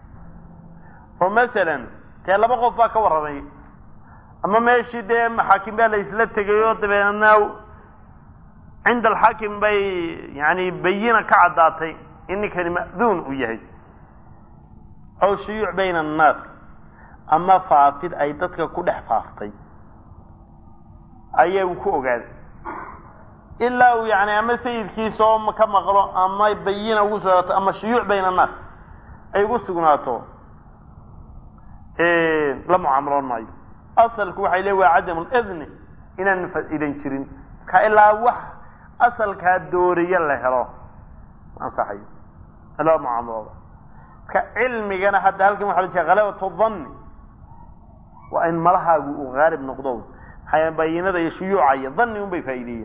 Speaker 1: ومثلا تيلا بقف باك ورمي أما ماشي دي محاكم بها ليسلت تقيوت بأنه عند الحاكم بي يعني بينا كعداتي إني كان مأذون ويهي أو شيوع بين الناس أما فاطد أي تدك كدح فاطي أي وكوغاد إلا يعني أما سيد كيسوم كما قالوا أما يبين وسط أما شيوع بين الناس أي وسقناته لم عمران معي أصل كوحي لي وعدم الإذن إن إذن شرين كإلا وح أصل كالدوري يلا هلا صحيح لا معاملة كعلمي كان حتى هلكم وحلت غلاوة الظن وإن مرها وغارب نقضون حيا بينا ذا شيوعية ظن يوم بفايدية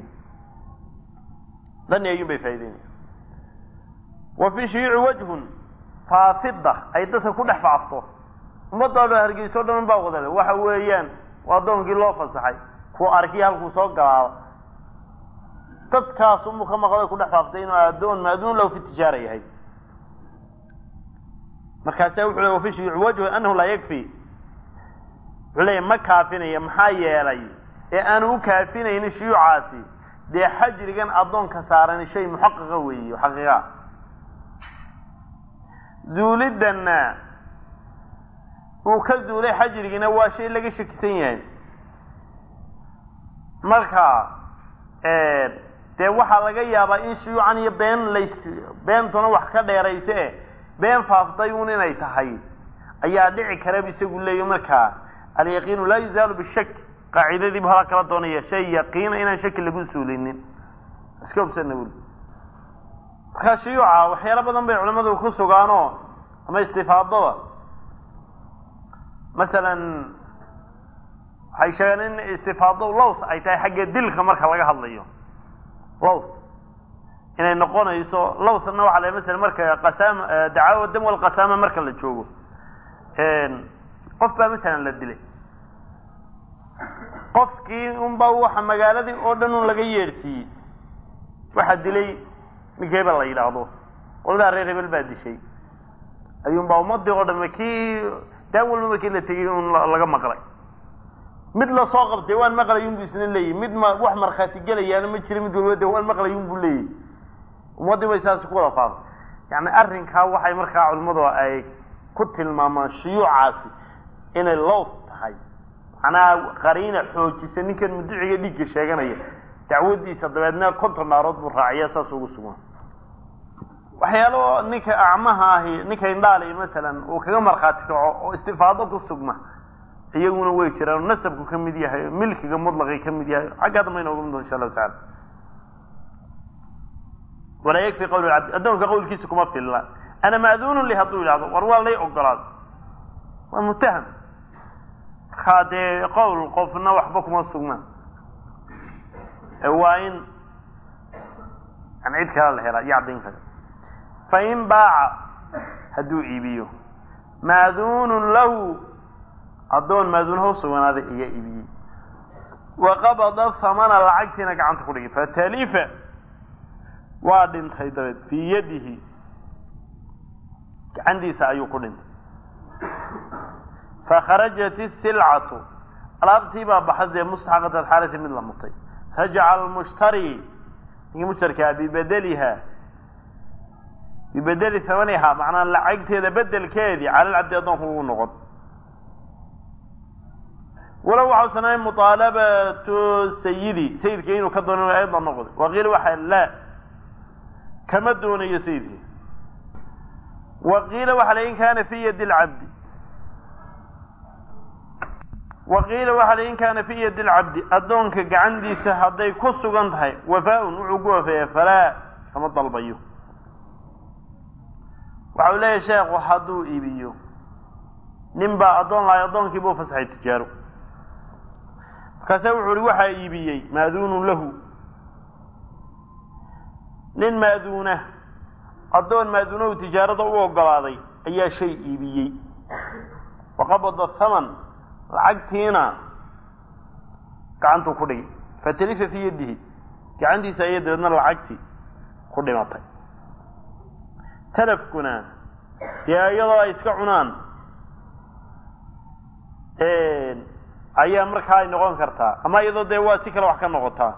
Speaker 1: ظن يوم بفايدية وفي شيوع وجه فافضة أي تصل كل حفاظته ومضى له هرقي سودا من باغو ذلك وحويان وأدون قلوا فصحي كو أركي هلكو سوقا تدكاس أمك ما قضى كل حفاظتين وأدون ما أدون لو في التجارة هاي مركز يوحي وفي شيوع وجه أنه لا يكفي علي ما كافيني محايا لي أنا كافيني إن شيوعاتي دي حجر كان أظن كسارني شيء محقق قوي وحقيقة زولدنا وكذولي حجر كان هو شيء لقى شكسين مركا دي وحا لقى يابا إن شيوعاني بين تنو وحكا ديريسي بين فافضيون إني تحيي أي أدعي كرابي سيقول لي مركا اليقين لا يزال بالشك قاعدة دي بها كلا دونية شيء يقين إنا شك اللي قول سولين اسكوب سنقول خاشيوعة وحيالا بدن بي علماء وخصوا قانو أما استفاضة مثلا حيشانين استفاضة ولوث أي تاي حق دلك مركا لقاها الليو لوث إنا نقونا يسو لوث النوع على مثل مركا قسام دعاوة الدم والقسامة مركا اللي تشوفه قف بقى مثلا للدلي qofkii unba waxa magaaladii oo dhan uu laga yeertiyay waxa dilay migeeba la yiraahdo walaal reer hebel baa dishay ayuun baa ummadii oo dhan markii daawal markii la tagay un laga maqlay mid la soo qabtay waan maqlay un bisna leeyay mid ma wax marxaati galayaan ma jirin mid walba waan maqlay un buu leeyay ummadii way saas ku wada faafay yani arrinka waxay markaa culimadu ay ku tilmaamaan shiyuucaasi inay loo tahay أنا قرينة حوجي سنين كان مدعي ديك الشيغانية تعودي صدبادنا كنت نارض بالرعية ساسو قسوما وحيالو نيكا أعماها هي نيكا يندالي مثلا وكذا مرخاتك واستفادة السقمة يقولون ويكترا ونسبكو كم ديها ملكي مطلقي كم ديها عقاد ما ينوغم إن شاء الله تعالى ولا يكفي قول العبد أدونك قول كيسكم أبتل الله أنا مأذون لهطول العظم ورواه لي أقدرات ومتهم هذا قول قفنا وحبكم السجمان هوين نعيد كلام الهراء يعدين كذا فإن باع هدو إيبيو maaduunun lahu addoon maaduunha usugnaaday ayaa iibiyey waqabada hamana lacagtiina gacanta ku dhigay fatalifa waa dhintay dabeed fii yadihi gacantiisa ayuu ku dhintay fakharajat isilcatu alaabtii baa baxadee mustaxaqat xaalati mid la mutay rajaca almushtari ninkii mushtarkaa bibedeli hamaniha macnaa lacagteeda bedelkeedii cala lcabdi addoonku ugu noqon walow waxau sanayn muطaalabatu sayidka inuu ka doono aydan noqday waqiila waxa laa kama doonayo sayidka waqiila waxa la in kaana fi yadi lcabdi waqiila waxa la in kaana fi yadi lcabdi addoonka gacantiisa hadday ku sugan tahay wafaa-un wuxuu ku wafeeya falaa kama dalbayo waxa uu leeyahay sheekhu hadduu iibiyo nin baa addoon lahay addoonkiibuu fasaxay tijaaro markaase wuxuu uhi waxaa iibiyey maaduunun lahu nin maaduuna addoon maaduunahu tijaarada u ogolaaday ayaa shay iibiyey waqabada haman lacagtiina gacantuu ku dhigay fatalifa fii yadihi gacantiisa ayay dabeedna lacagtii ku dhimatay talafkuna dee iyadoo ay iska cunaan ayaa markaa ay noqon kartaa ama iyadoo dee waa si kale wax ka noqotaa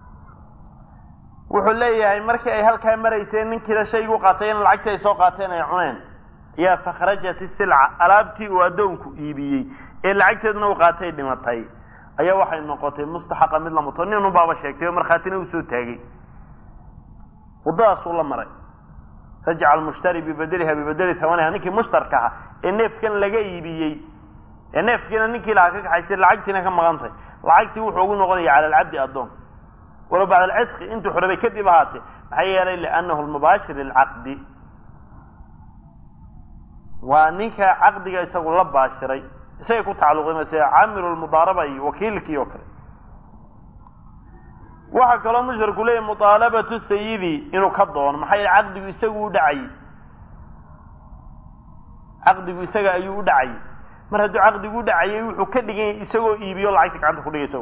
Speaker 1: wuxuu leeyahay markii ay halkaa marayseen ninkiila shaygu qaatay in lacagtii ay soo qaateen ay cuneen ayaa fakhrajat isilca alaabtii uu addoonku iibiyey ee lacagteeduna uu qaatay dhimatay ayaa waxay noqotay mustaxaqa mid la muto nin unbaaba sheegtay oo markhaatina uu soo taagay waddadaasuu la maray rajaca almushtari bibedeli hamaniha ninkii mushtarka ahaa ee neefkan laga iibiyey ee neefkiina ninkii lahaa ka kaxaysay lacagtiina ka maqantay lacagtii wuxuu ugu noqonaya cala alcabdi addoon walow bacda alcidqi intuu xorabay kadib ahaatee maxaa yeelay liannahu lmubaashir lilcaqdi waa ninka caqdiga isagu la baashiray isagay ku tacalluqday mase caamilu lmudaaraba iyo wakiilkii oo kale waxaa kaloo mushtarku leeyahy muطaalabatu sayidi inuu ka doono maxaa yeele caqdigu isagu u dhacayey caqdigu isaga ayuu u dhacayay mar hadduu caqdigu u dhacayay wuxuu ka dhiganya isagoo iibiyo lacagta gacanta ku dhigay isago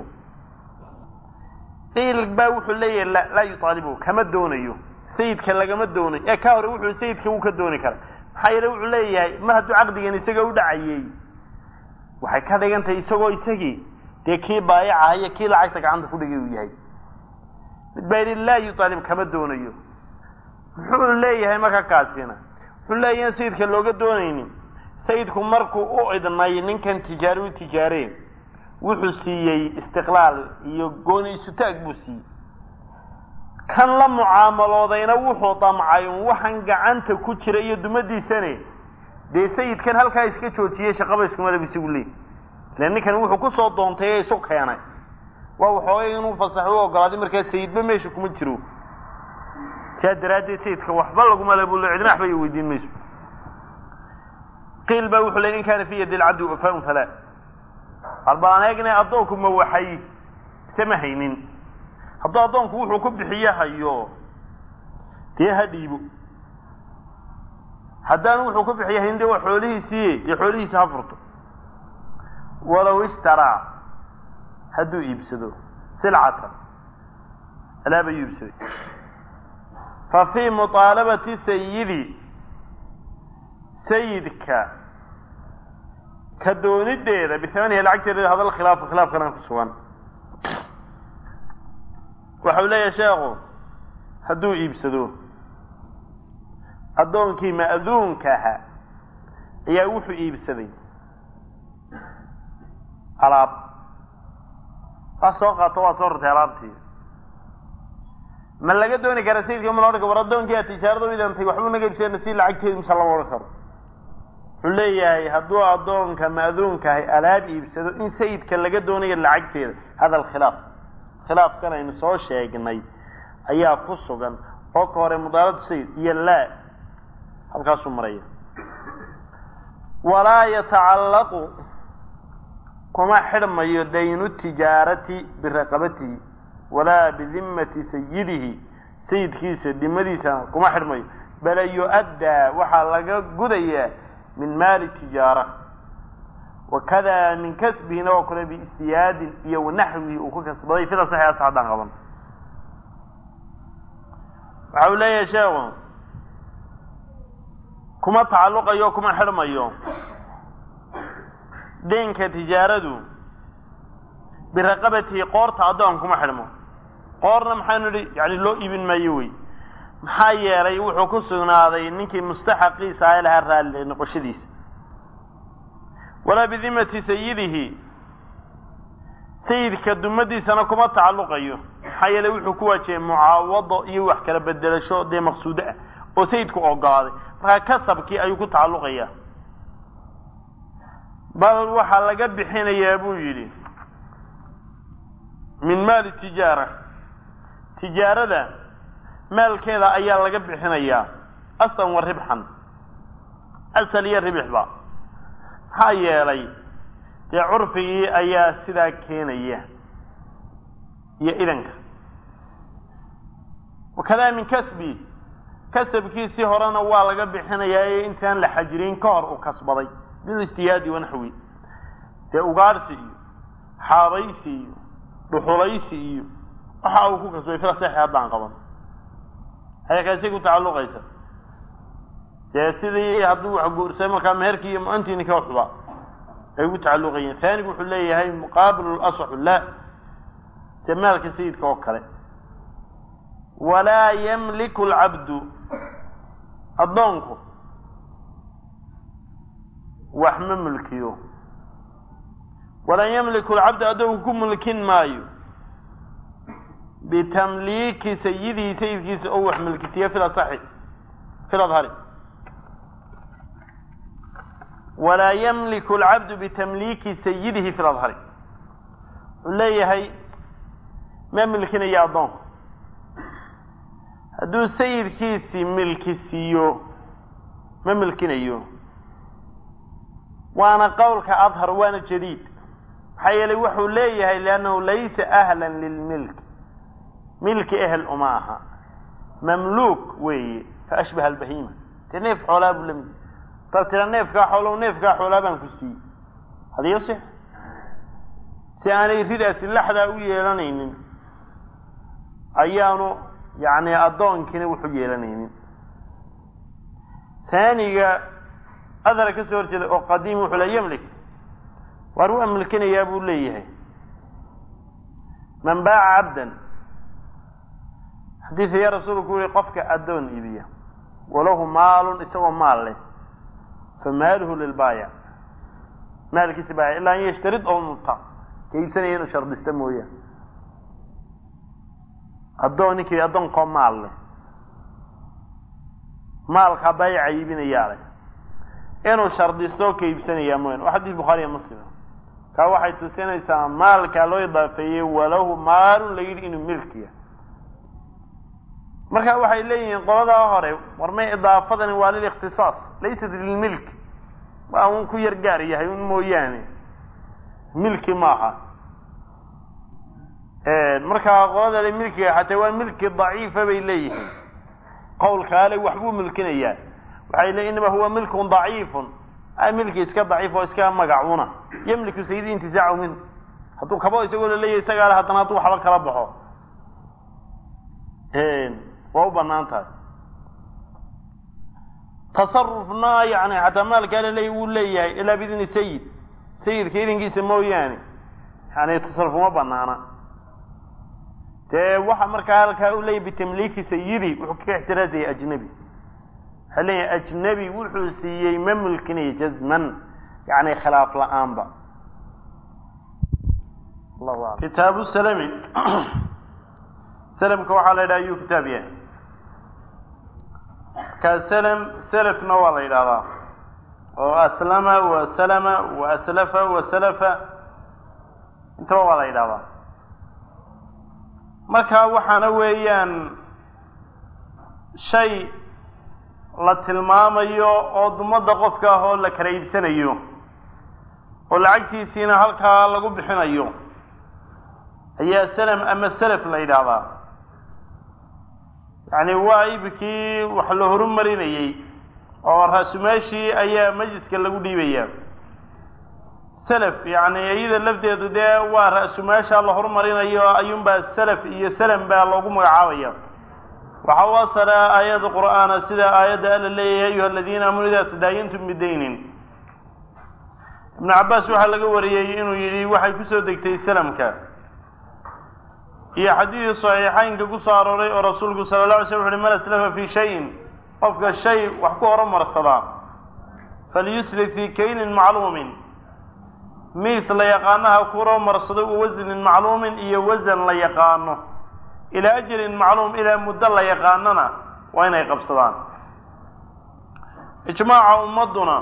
Speaker 1: qiil baa wuxuu leeyahay laa yuطaalibu kama doonayo sayidka lagama doonayo ee ka hore wuxuu sayidka wuu ka dooni kara maxaa yeele wuxuu leeyahay mar hadduu caqdigan isaga u dhacayey waxay ka dhigan tahay isagoo isagii dee kii baayacaha iyo kii lacagta gacanta ku dhigay uu yahay mid baa yidhi laa yuطaalib kama doonayo muxuu leeyahay marka kaasina wuxuu leeyahay in sayidka looga doonaynin sayidku markuu u idnay ninkan tijaari u tijaareen wuxuu siiyey istiqlaal iyo gooni isutaag buu siiyey kan la mucaamaloodayna wuxuu damcay waxaan gacanta ku jira iyo dumadiisane dee sayidkan halkaa iska joojiyey shaqaba iskumadab isagu leey ilan ninkan wuxuu kusoo doontay ee isu keenay waa waxoogay inuu fasaxo u ogolaaday markaa sayidba meesha kuma jiro saa daraaddeed sayidka waxba laguma le buu le cidna waxba weydiin mayso qiil baa wuxuu leey in kaana fi yadi lcabdi wafaaun falaa arbaan eegnay addoonku ma waxay isama haynin hadduu addoonku wuxuu ku bixiye hayo dee ha dhiibo haddaan wuxuu ku bixiye hayn dee waa xoolihiisiiye dee xoolihiisa ha furto walow ishtaraa hadduu iibsado silcatan alaab ayuu iibsaday fa fii muطaalabati sayidi sayidka ka doonideeda bihamaniha lacagteeda hadal khilaafu khilaafkana ku sugan waxau leeyahay sheekhu hadduu iibsado addoonkii ma'duunka ahaa ayaa wuxuu iibsaday alaab waa soo qaato waa soo rartay alaabtii ma laga dooni kara sayidka ma la odhan karo war addoonkii a tijaarada u idantay waxbuu naga iibsadana si lacagteedi mise lama odhan karo wuxuu leeyahay hadduu addoonka ma'duunka ahay alaab iibsado in sayidka laga doonayo lacagteeda hada alkhilaaf khilaafkan aynu soo sheegnay ayaa ku sugan oo ka hore mudaalatu sayid iyo laa halkaasuu maraya walaa yatacallaqu kuma xidhmayo daynu tijaarati biraqabatihi walaa bidimmati sayidihi sayidkiisa dimadiisa kuma xidhmayo bala yu-addaa waxaa laga gudayaa min maali tijaara wakada min kasbihina waa kule biistiyaadin iyo wanaxwihi uu ku kasbaday fida saxiixa haddaan qaban waxa uu leeyahay sheekhu kuma tacalluqayo kuma xidhmayo deenka tijaaradu biraqabatihi qoorta addoon kuma xidhmo qoorna maxaanu idhi yani loo iibin maayo wey maxaa yeelay wuxuu ku sugnaaday ninkii mustaxaqiisa ah lahaa raalli noqoshadiisa walaa bidimati sayidihi sayidka dumadiisana kuma tacalluqayo maxaa yeelay wuxuu ku waajiyay mucaawado iyo wax kala bedelasho dee maqsuudo ah oo sayidku ogolaaday markaa kasabkii ayuu ku tacalluqayaa bal waxaa laga bixinayaa buu yidhi min maali tijaara tijaarada maalkeeda ayaa laga bixinayaa aslan wa ribxan asal iyo ribixba maxaa yeelay dee curfigii ayaa sidaa keenaya iyo idanka wakadaa min kasbi kasabkiisii horena waa laga bixinayaa ee intaan la xajirin ka hor uu kasbaday bilistiyaadi wanaxwi dee ugaarsi iyo xaabaysi iyo dhuxulaysi iyo waxa uu ku kasbay fila saxiix haddaan qaban hayakaasi ku tacalluqaysa dee sidii hadduu wax guursay markaa meherkii iyo mu-antii ninka waxba ay ugu tacalluqayeen taanigu wuxuu leeyahay muqaabilu lasaxu la dee maalka sayidka oo kale walaa yamliku alcabdu addoonku wax ma mulkiyo walan yamliku alcabdu addoonku ku mulkin maayo bitamliiki sayidihi sayidkiisa oo wax milkisiya fil asaxi fil adhari walaa yamliku alcabdu bitamliiki sayidihi fil adhari wuxuu leeyahay ma milkinayo addoonku hadduu sayidkiisii milkisiiyo ma milkinayo waana qowlka adhar waana jadiid maxaa yeelay wuxuu leeyahay liannahu laysa ahlan lilmilk milki ehel uma aha mamluuk weeye fa ashbaha albahima dee neef xoolaa buu lamid taad tira neefkaa xoolaa baan ku siiyey hadiyo six si aanay ridaasi laxdaa u yeelanaynin ayaanu yani addoonkina wuxu yeelanaynin taaniga adara ka soo horjeeda oo qadiim wuxuu la yamlik waar waa milkinayaa buu leeyahay man baaca cabdan xadiidka yaa rasuulku ui qofka addoon iibiya walahu maalun isagoo maal leh fa maaluhu lilbaayac maalkiisa baaya ilaa an yashtarid oo nuta ka iibsanaya inuu shardista mooyaan addoon ninkii addoonkoo maal leh maalkaa baayaca iibinayaa leh inuu shardisto ka iibsanayaa mooyaan waa xadiis bukhaariya muslim kaa waxay tusinaysaa maalkaa loo idaafeeyey walahu maalun la yidhi inuu milkiya marka waxay leeyihiin qoladaa hore warmay idaafadani waa lilikhtisaas laysat lilmilk waa un ku yargaar yahay un mooyaane milki maaha markaa qolada milkiga xataa waa milki daciifa bay leeyihiin qowlkaale waxbuu milkinayaa waxay leeyihin inama huwa milkun daciifun milki iska daciif oo iska magacuna yamliku sayidi intizaacu minhu hadduu kabo isagoo laleeyahay isagaa le haddana hadduu waxba kala baxo waa u banaan tahay tasarufna yani xataa maalkaa laleeya wuu leeyahay ilaa biidni sayidka idinkiisa mooyaane yani tasaruf uma banaana dee waxa markaa halkaa u leeyahy bitamliiki sayidi wuxuu kaga ixtiraazaya ajnabi waxaa leeyahay ajnabi wuxuu siiyey ma mulkinaya jazman yani khilaaf la-aanba kitaabu salami salamka waxaa la yidhaha ayuu kitaab yahay markaa selafna waa la yidhahdaa oo aslama wa salama wa aslafa wa salafa intaba waa la yidhahdaa marka waxaana weeyaan shay la tilmaamayo oo dumada qofka ah oo la kala iibsanayo oo lacagtiisiina halkaa lagu bixinayo ayaa salam ama salaf la yidhaahdaa yani waa iibkii wax la horumarinayey oo raasumaashii ayaa majliska lagu dhiibaya salaf yani iyada lafteedu dee waa raasumaasha la horumarinayo ayuunbaa salaf iyo salam baa loogu magacaabaya waxa wasala aayada qur'aana sida aayadda alla leeyahay ayuha aladiina aamanu idaa tadaayantum bidaynin ibnu cabbaas waxaa laga wariyey inuu yidhi waxay kusoo degtay salamka iyo xadiis saxiixaynka ku soo arooray oo rasuulku sala allah alay slam wuxu uhi man aslafa fii shayin qofka shay wax ku horumarsadaa falyuslif fii kaynin macluumin miis la yaqaanaha ku horumarsado wa wasnin macluumin iyo wasan la yaqaano ilaa ajalin macluum ilaa muddo la yaqaanana waa inay qabsadaan ijmaaca ummadduna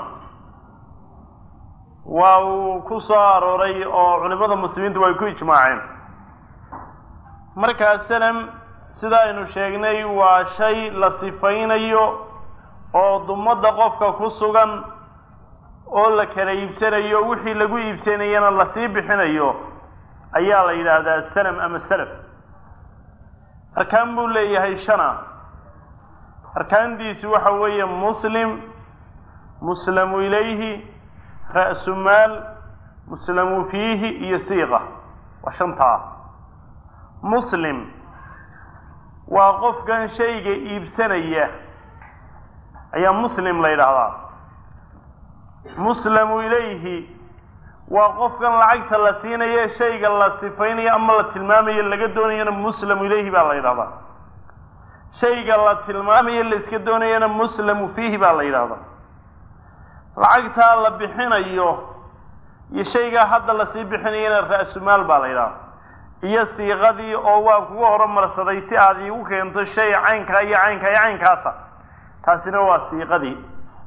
Speaker 1: waa uu ku soo arooray oo culimada muslimiintu way ku ijmaaceen markaa salam sida aynu sheegnay waa shay la sifaynayo oo dumadda qofka ku sugan oo la kala iibsanayo wixii lagu iibsanayana lasii bixinayo ayaa la yidhaahdaa salam ama salaf arkaan buu leeyahay shana arkaantiisu waxa weeye muslim muslamu ilayhi ra'su maal muslamu fiihi iyo siiqa waa shantaa muslim waa qofkan shayga iibsanaya ayaa muslim la yidhaahdaa muslamu ilayhi waa qofkan lacagta la siinayo shayga la sifaynayo ama la tilmaamayo laga doonayana muslamu ilayhi baa la yidhahdaa shayga la tilmaamayo la iska doonayana muslamu fiihi baa la yidhahdaa lacagtaa la bixinayo iyo shaygaa hadda lasii bixinayana ra'sumaal baa la yidhahdaa iyo siiqadii oo waa kugu horumarsaday si aad iigu keento shay caynkaa iyo caynkaa iyo caynkaasa taasina waa siiqadii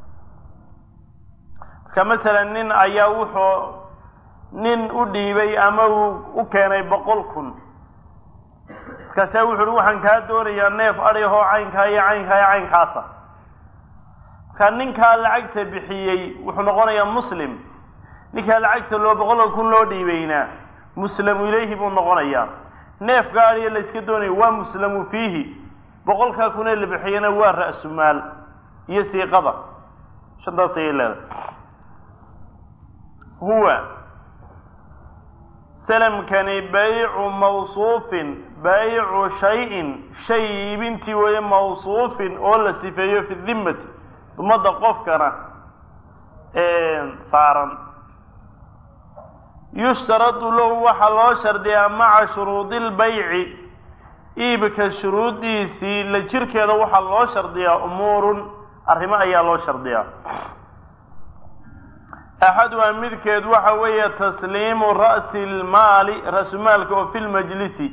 Speaker 1: marka masalan nin ayaa wuxuu nin u dhiibay ama uu u keenay 100,000 markaasaa wuxu uhi waxaan kaa doonayaa neef adhihoo caynkaa iyo caynkaa iyo caynkaasa markaa ninkaa lacagta bixiyey wuxuu noqonayaa muslim ninkaa lacagta 100,000 loo dhiibayna muslamu ilayhi buu noqonayaa neefka adhiya la iska doonayo waa muslamu fiihi 100,000 la bixiyana waa ra'su maal iyo siiqada shantaas ayay leedahay huwa salamkani baycu mawsuufin baycu shayin shay iibintii weeye mawsuufin oo la sifeeyo fi dimmati dumadda qofkana saaran yushtaradu lahu waxaa loo shardiyaa maca shuruudi lbayci iibka shuruuddiisii la jirkeeda waxaa loo shardiyaa umuurun arrimo ayaa loo shardiyaa axaduha midkeed waxa weeye tasliimu ra'si lmaali ra-sumaalka oo fi lmajlisi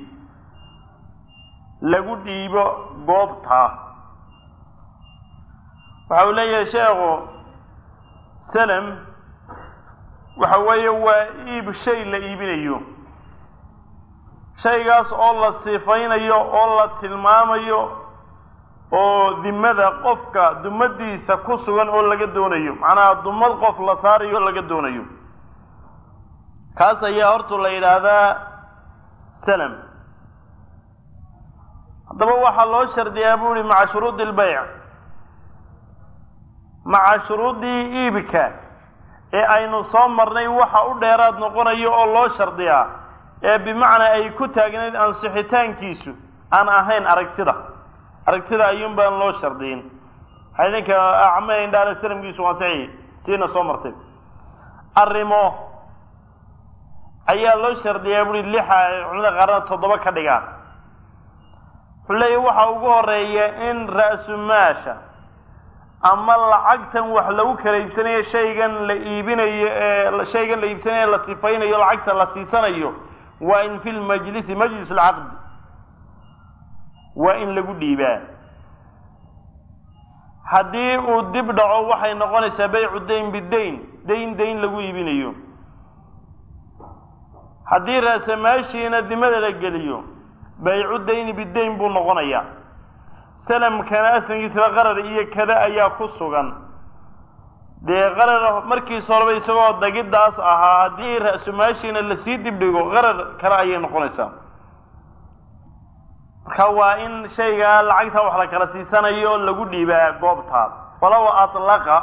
Speaker 1: lagu dhiibo goobtaa waxa uu leeyahay sheekhu salam waxa weeye waa iib shay la iibinayo shaygaas oo la sifaynayo oo la tilmaamayo oo dimada qofka dumadiisa ku sugan oo laga doonayo macnaha dumad qof la saarayo laga doonayo kaas ayaa horta la yidhaahdaa salam haddaba waxaa loo shardiyaa buu ihi maca shuruudi albayc maca shuruudii iibka ee aynu soo marnay waxa u dheeraad noqonayo oo loo shardiyaa ee bimacnaa ay ku taagnayd ansixitaankiisu aan ahayn aragtida ayuun baan loo shardiyin waxay idinka acme indhaale salamkiisu waa saxiix tiina soo martay arrimo ayaa loo shardiyaa buri 6 culimada qaarna 7 ka dhigaan wuxuu leeyahy waxa ugu horeeya in ra'sumaasha ama lacagtan wax lagu kala iibsanayo shaygan la iibinayo shaygan la iibsanayo la sifaynayo lacagta la siisanayo waa in fi lmajlisi majlis alcaqd waa in lagu dhiibaa haddii uu dib dhaco waxay noqonaysaa baycu dayn bidayn dayn lagu iibinayo haddii raasamaashiina dimada la geliyo baycu dayni bidayn buu noqonayaa salamkana asankiisaba qarar iyo kada ayaa ku sugan dee qarar markiis horeba isagoo dagidaas ahaa haddii ra-sumaashiina lasii dibdhigo qarar kale ayay noqonaysaa marka waa in shayga lacagta wax la kala siisanayo lagu dhiibaa goobtaas falaw atlaqa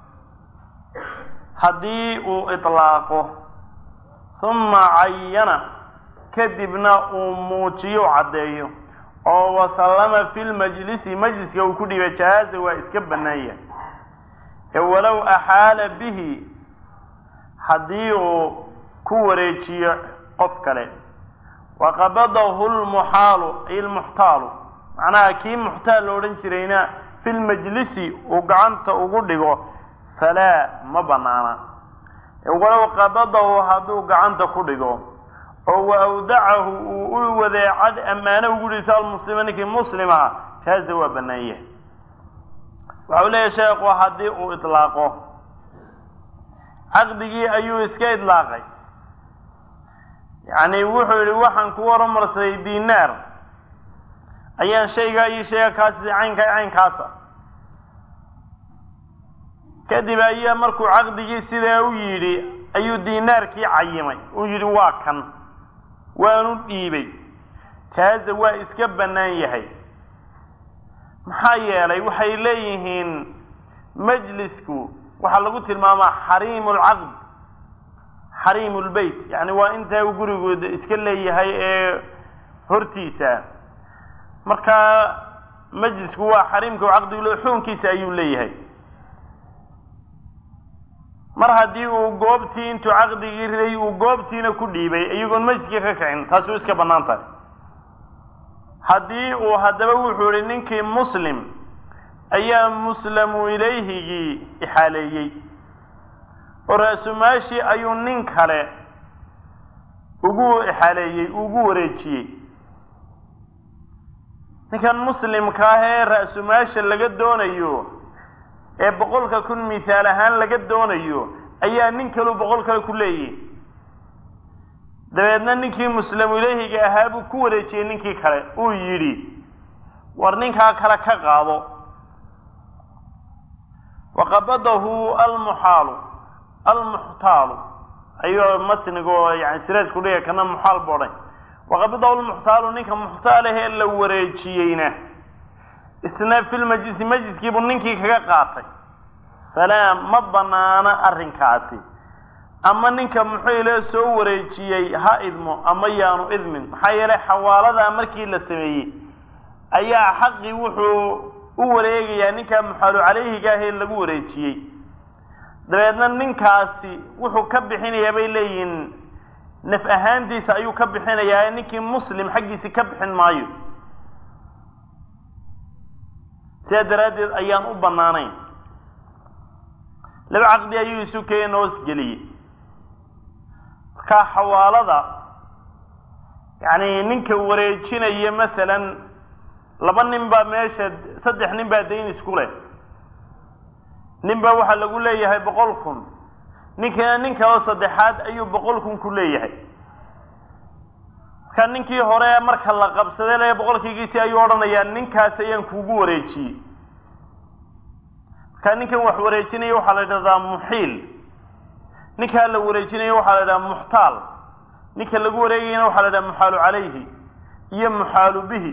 Speaker 1: haddii uu itlaaqo uma cayana kadibna uu muujiyo caddeeyo oo wasallama fi lmajlisi majliska uu ku dhiibay jaaza waa iska bannaanya walow axaala bihi haddii uu ku wareejiyo qof kale waqabadahu lmuxaalu ay lmuxtaalu macnaha kii muxtaal lo odhan jirayna fi lmajlisi uu gacanta ugu dhigo falaa ma banaana walow qabadahu hadduu gacanta ku dhigo oo waawdacahu uu u wadeecad ammaano ugu dhiso almuslima ninkii muslima jaaza waa banaanya waxau leeyahay sheekhu haddii uu itlaaqo caqdigii ayuu iska idlaaqay yacni wuxuu yidhi waxaan ku horumarsaday dinaar ayaan shaygaa ii sheega kaasi caynkaasa kadib ayaa markuu caqdigii sidaa u yidhi ayuu dinaarkii cayimay uu yidhi waa kan waanu dhiibay jaaza waa iska bannaan yahay maxaa yeelay waxay leeyihiin majlisku waxaa lagu tilmaamaa xariimu lcaqd xariimu lbeyt yani waa intaa uu gurigooda iska leeyahay ee hortiisa markaa majlisku waa xariimka caqdigu xukunkiisa ayuu leeyahay mar haddii uu goobtii intuu caqdigii riday uu goobtiina ku dhiibay iyagoon majliskii ka kicin taasi u iska bannaan tahay haddii uu haddaba wuxuu yihi ninkii muslim ayaa muslamu ilayhigii ixaaleeyey oo ra-sumaashii ayuu nin kale ugu ixaaleeyey ugu wareejiyey ninkan muslimka ah ee ra-sumaasha laga doonayo ee 100,000 misaal ahaan laga doonayo ayaa nin kale 100 ku leeyahay dabeedna ninkii muslamu ilayhiga ahaa buu ku wareejiyey ninkii kale uu yidhi war ninkaa kale ka qaado waqabadahu almuxaalu almuxtaalu ayuu matnigo yani siraajku dhiga kana muxaal boodhay waqabadahu almuxtaalu ninka muxtaalahee la wareejiyeyna isna fil majlisi majliskiibuu ninkii kaga qaatay falaa ma banaana arrinkaasi ama ninka muxuu ile soo wareejiyey ha idmo ama yaanu idmin maxaa yeelay xawaaladaa markii la sameeyey ayaa xaqii wuxuu u wareegayaa ninkaa muxaalu calayhiga ahee lagu wareejiyey dabeedna ninkaasi wuxuu ka bixinayaa bay leeyihiin naf ahaantiisa ayuu ka bixinayaa ninkii muslim xaggiisi ka bixin maayo sidaa daraaddeed ayaan u bannaanayn laba caqdi ayuu isu keenay hoosgeliyey markaa xawaalada yani ninka wareejinaya masalan 2 nin baa meesha 3 nin baa dayn isku leh nin baa waxaa lagu leeyahay 100,000 ninkana nin kaloo saddexaad ayuu 100,000 ku leeyahay markaa ninkii hore marka la qabsaday le 100,000giisii ayuu odhanayaa ninkaas ayaan kuugu wareejiyey markaa ninkan wax wareejinaya waxaa la yidhahdaa muxiil ninkaa la wareejinayo waxaa la yidhaha muxtaal ninka lagu wareegayana waxaa la yidhaha muxaalu calayhi iyo muxaalu bihi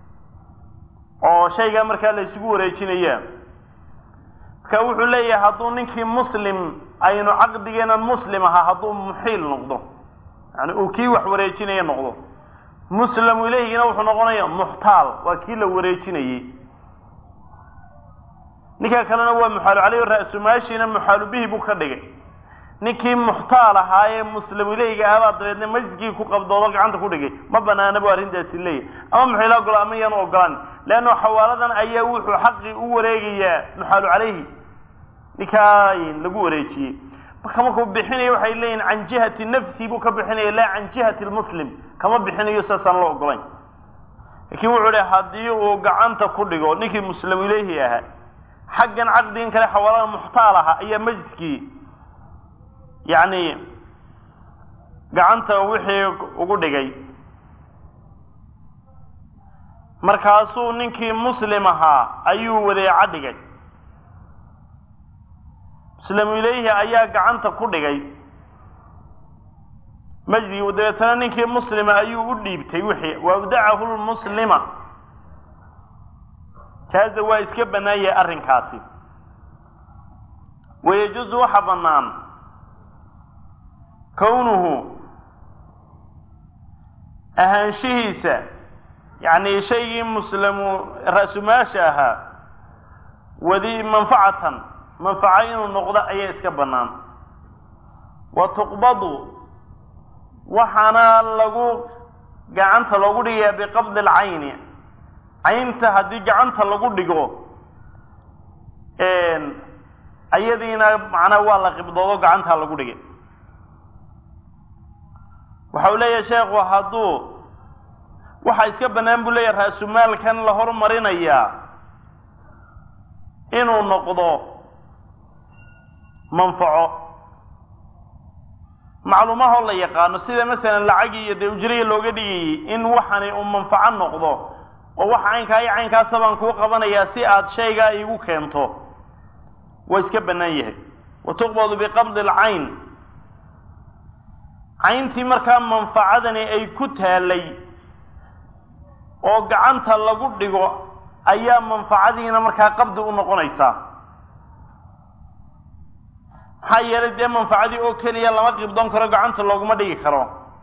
Speaker 1: oo shaygaa markaa la isugu wareejinayaa marka wuxuu leeyahay hadduu ninkii muslim aynu caqdigeena muslim ahaa hadduu muxiil noqdo yani uu kii wax wareejinaya noqdo muslamu ilayhigina wuxuu noqonaya muxtaal waa kii la wareejinayey ninka kalena waa muxaalu calayhi ra-sumaashiina muxaalu bihi buu ka dhigay ninkii muxtaal ahaa ee muslimu ilayhiga ahabaa dabeedna majliskii ku qabdoodo gacanta ku dhigay ma banaana bu arrintaasi leeyahay ama muxiila ogolo ama yaanu ogolaan leanno xawaaladan ayaa wuxuu xaqii u wareegayaa muxaalu calayhi ninkaa lagu wareejiyey marka markuu bixinayo waxay leeyihin can jihati nafsi buu ka bixinaya laa can jihati lmuslim kama bixinayo saasaan loo ogolayn laakiin wuxuu hi haddii uu gacanta ku dhigo ninkii muslimu ilayhi ahaa xaggan caqdigan kale xawaalada muxtaal aha ayaa majliskii yani gacanta wixii ugu dhigay markaasuu ninkii muslim ahaa ayuu wadeeco dhigay muslamu ilayhi ayaa gacanta ku dhigay majligi dabeetana ninkii muslima ayuu u dhiibtay wixii waawdacahu lmuslima jaaza waa iska bannaan yahay arrinkaasi ويجوز وحبنان كونه أهانشيسا يعني شيء مسلم رأس ماشاها وذي منفعين النقضة أي إسكبنان وتقبض وحنا لغو قعنت لغو ديا بقبض العين عينت هدي قعنت لغو ديغو أيدينا معنا والله قبضو قعنت لغو ديغو وحولي يا شيخ وحدو waxa iska banaan buu leeyahay raasumaalkan la hormarinayaa inuu noqdo manfaco macluumaha la yaqaan sida mesela lacag iyo ujriye looga dhigay in waxani uu manfaco noqdo oo waxa aynka saban ku qabanaya si aad shayga igu keento way iska banaan yahay watuqbadu biqabd al-ayn aynti marka manfacadani ay ku taalay oo gacanta lagu dhigo ayaa manfacadiina markaa qabdi u noqonaysa hay'adda manfacadi oo kaliya lama qibdoon karo gacanta looguma dhigi karo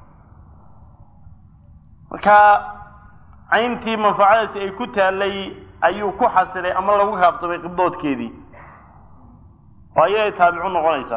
Speaker 1: marka ayntii manfacadaasi ay ku taalay ayuu ku xasilay ama lagu haabtay qibdoodkeedii ayay taabicu noqonaysa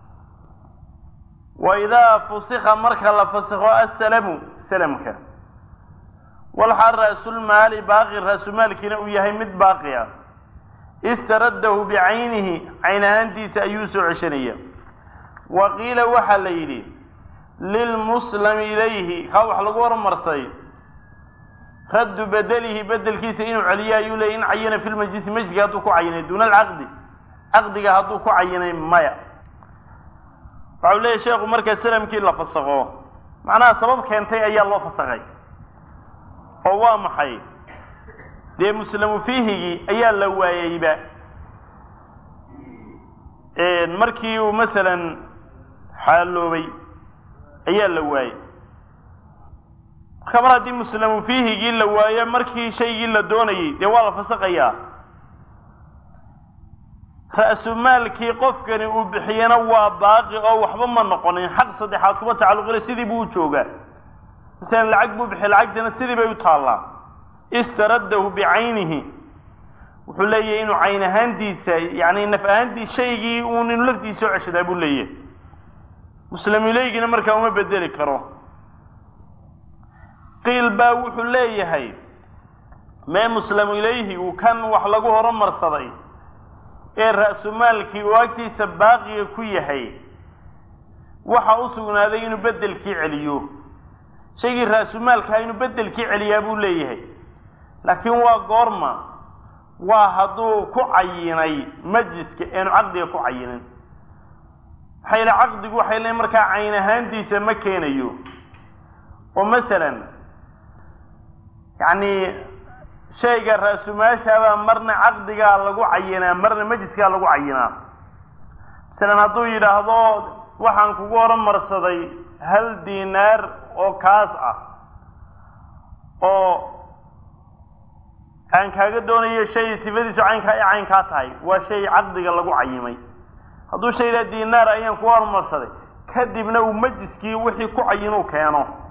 Speaker 1: wa idha fusikha marka la fasakho as-salamu salamka والحرس المال باقي الرأس مال كنا وياه مد باقيا استرده بعينه عينان دي سأيوس عشرية وقيل وحليلي للمسلم إليه خوح لغور مرسي رد بدله بدل كيسين عليا يولين عين في المجلس مجلساتك عيني دون العقد عقدك هاتوك عيني مايا فعليه شيخ مركز سلم كي الله فسقوه معناها سبب كانتي أي الله فسقي oo waa maxay de muslimu fihi ayaa la waayayba markii uu midalan xaloobay ayaa la waayay khabaradi muslimu fihi la waayay markii shaygii la doonayay de waa la fasaqaya ra'su maalkii qofkani uu bixiyana waa baaqi oo waxba ma noqonin xaq saddexaad kuma tacalluqay sidii buu joogaa مثلا العقب بحلعقدنا سيدي بيطالع استرده بعينه وحليه إنه عين هنديسة يعني إن في هندي شيء وإنه لفدي سوء عشد أبو ليه مسلم إليه نمرك وما بدل كروه قيل باو حليه هاي ما مسلم إليه وكان وحلقوه رمر صدي الرأس مالكي وقتي سباقي كوي هاي وحاوسونا ذي نبدل كي عليوه شيء رأس مالك هاي نبدل كي عليا أبو ليه لكن هو قرما وهدو كعيني مجلس كأنه عقدي كعينين حيل عقدي وحيل مركا عين هاندي سمكينيو ومثلا يعني شيء رأس مالك هذا مرنا عقدي قال لقو عينا مرنا مجلس قال لقو عينا مثلا هدو يراهدو وحان كقورا مرصدي هل دينار oo kaas ah oo aan kaaga doonayo shay sifadiisu caynka tahay waa shay aqdiga lagu cayimay haduu shay la diinaar ayaan ku hormarsaday kadibna uu majliskii wixii ku cayino keeno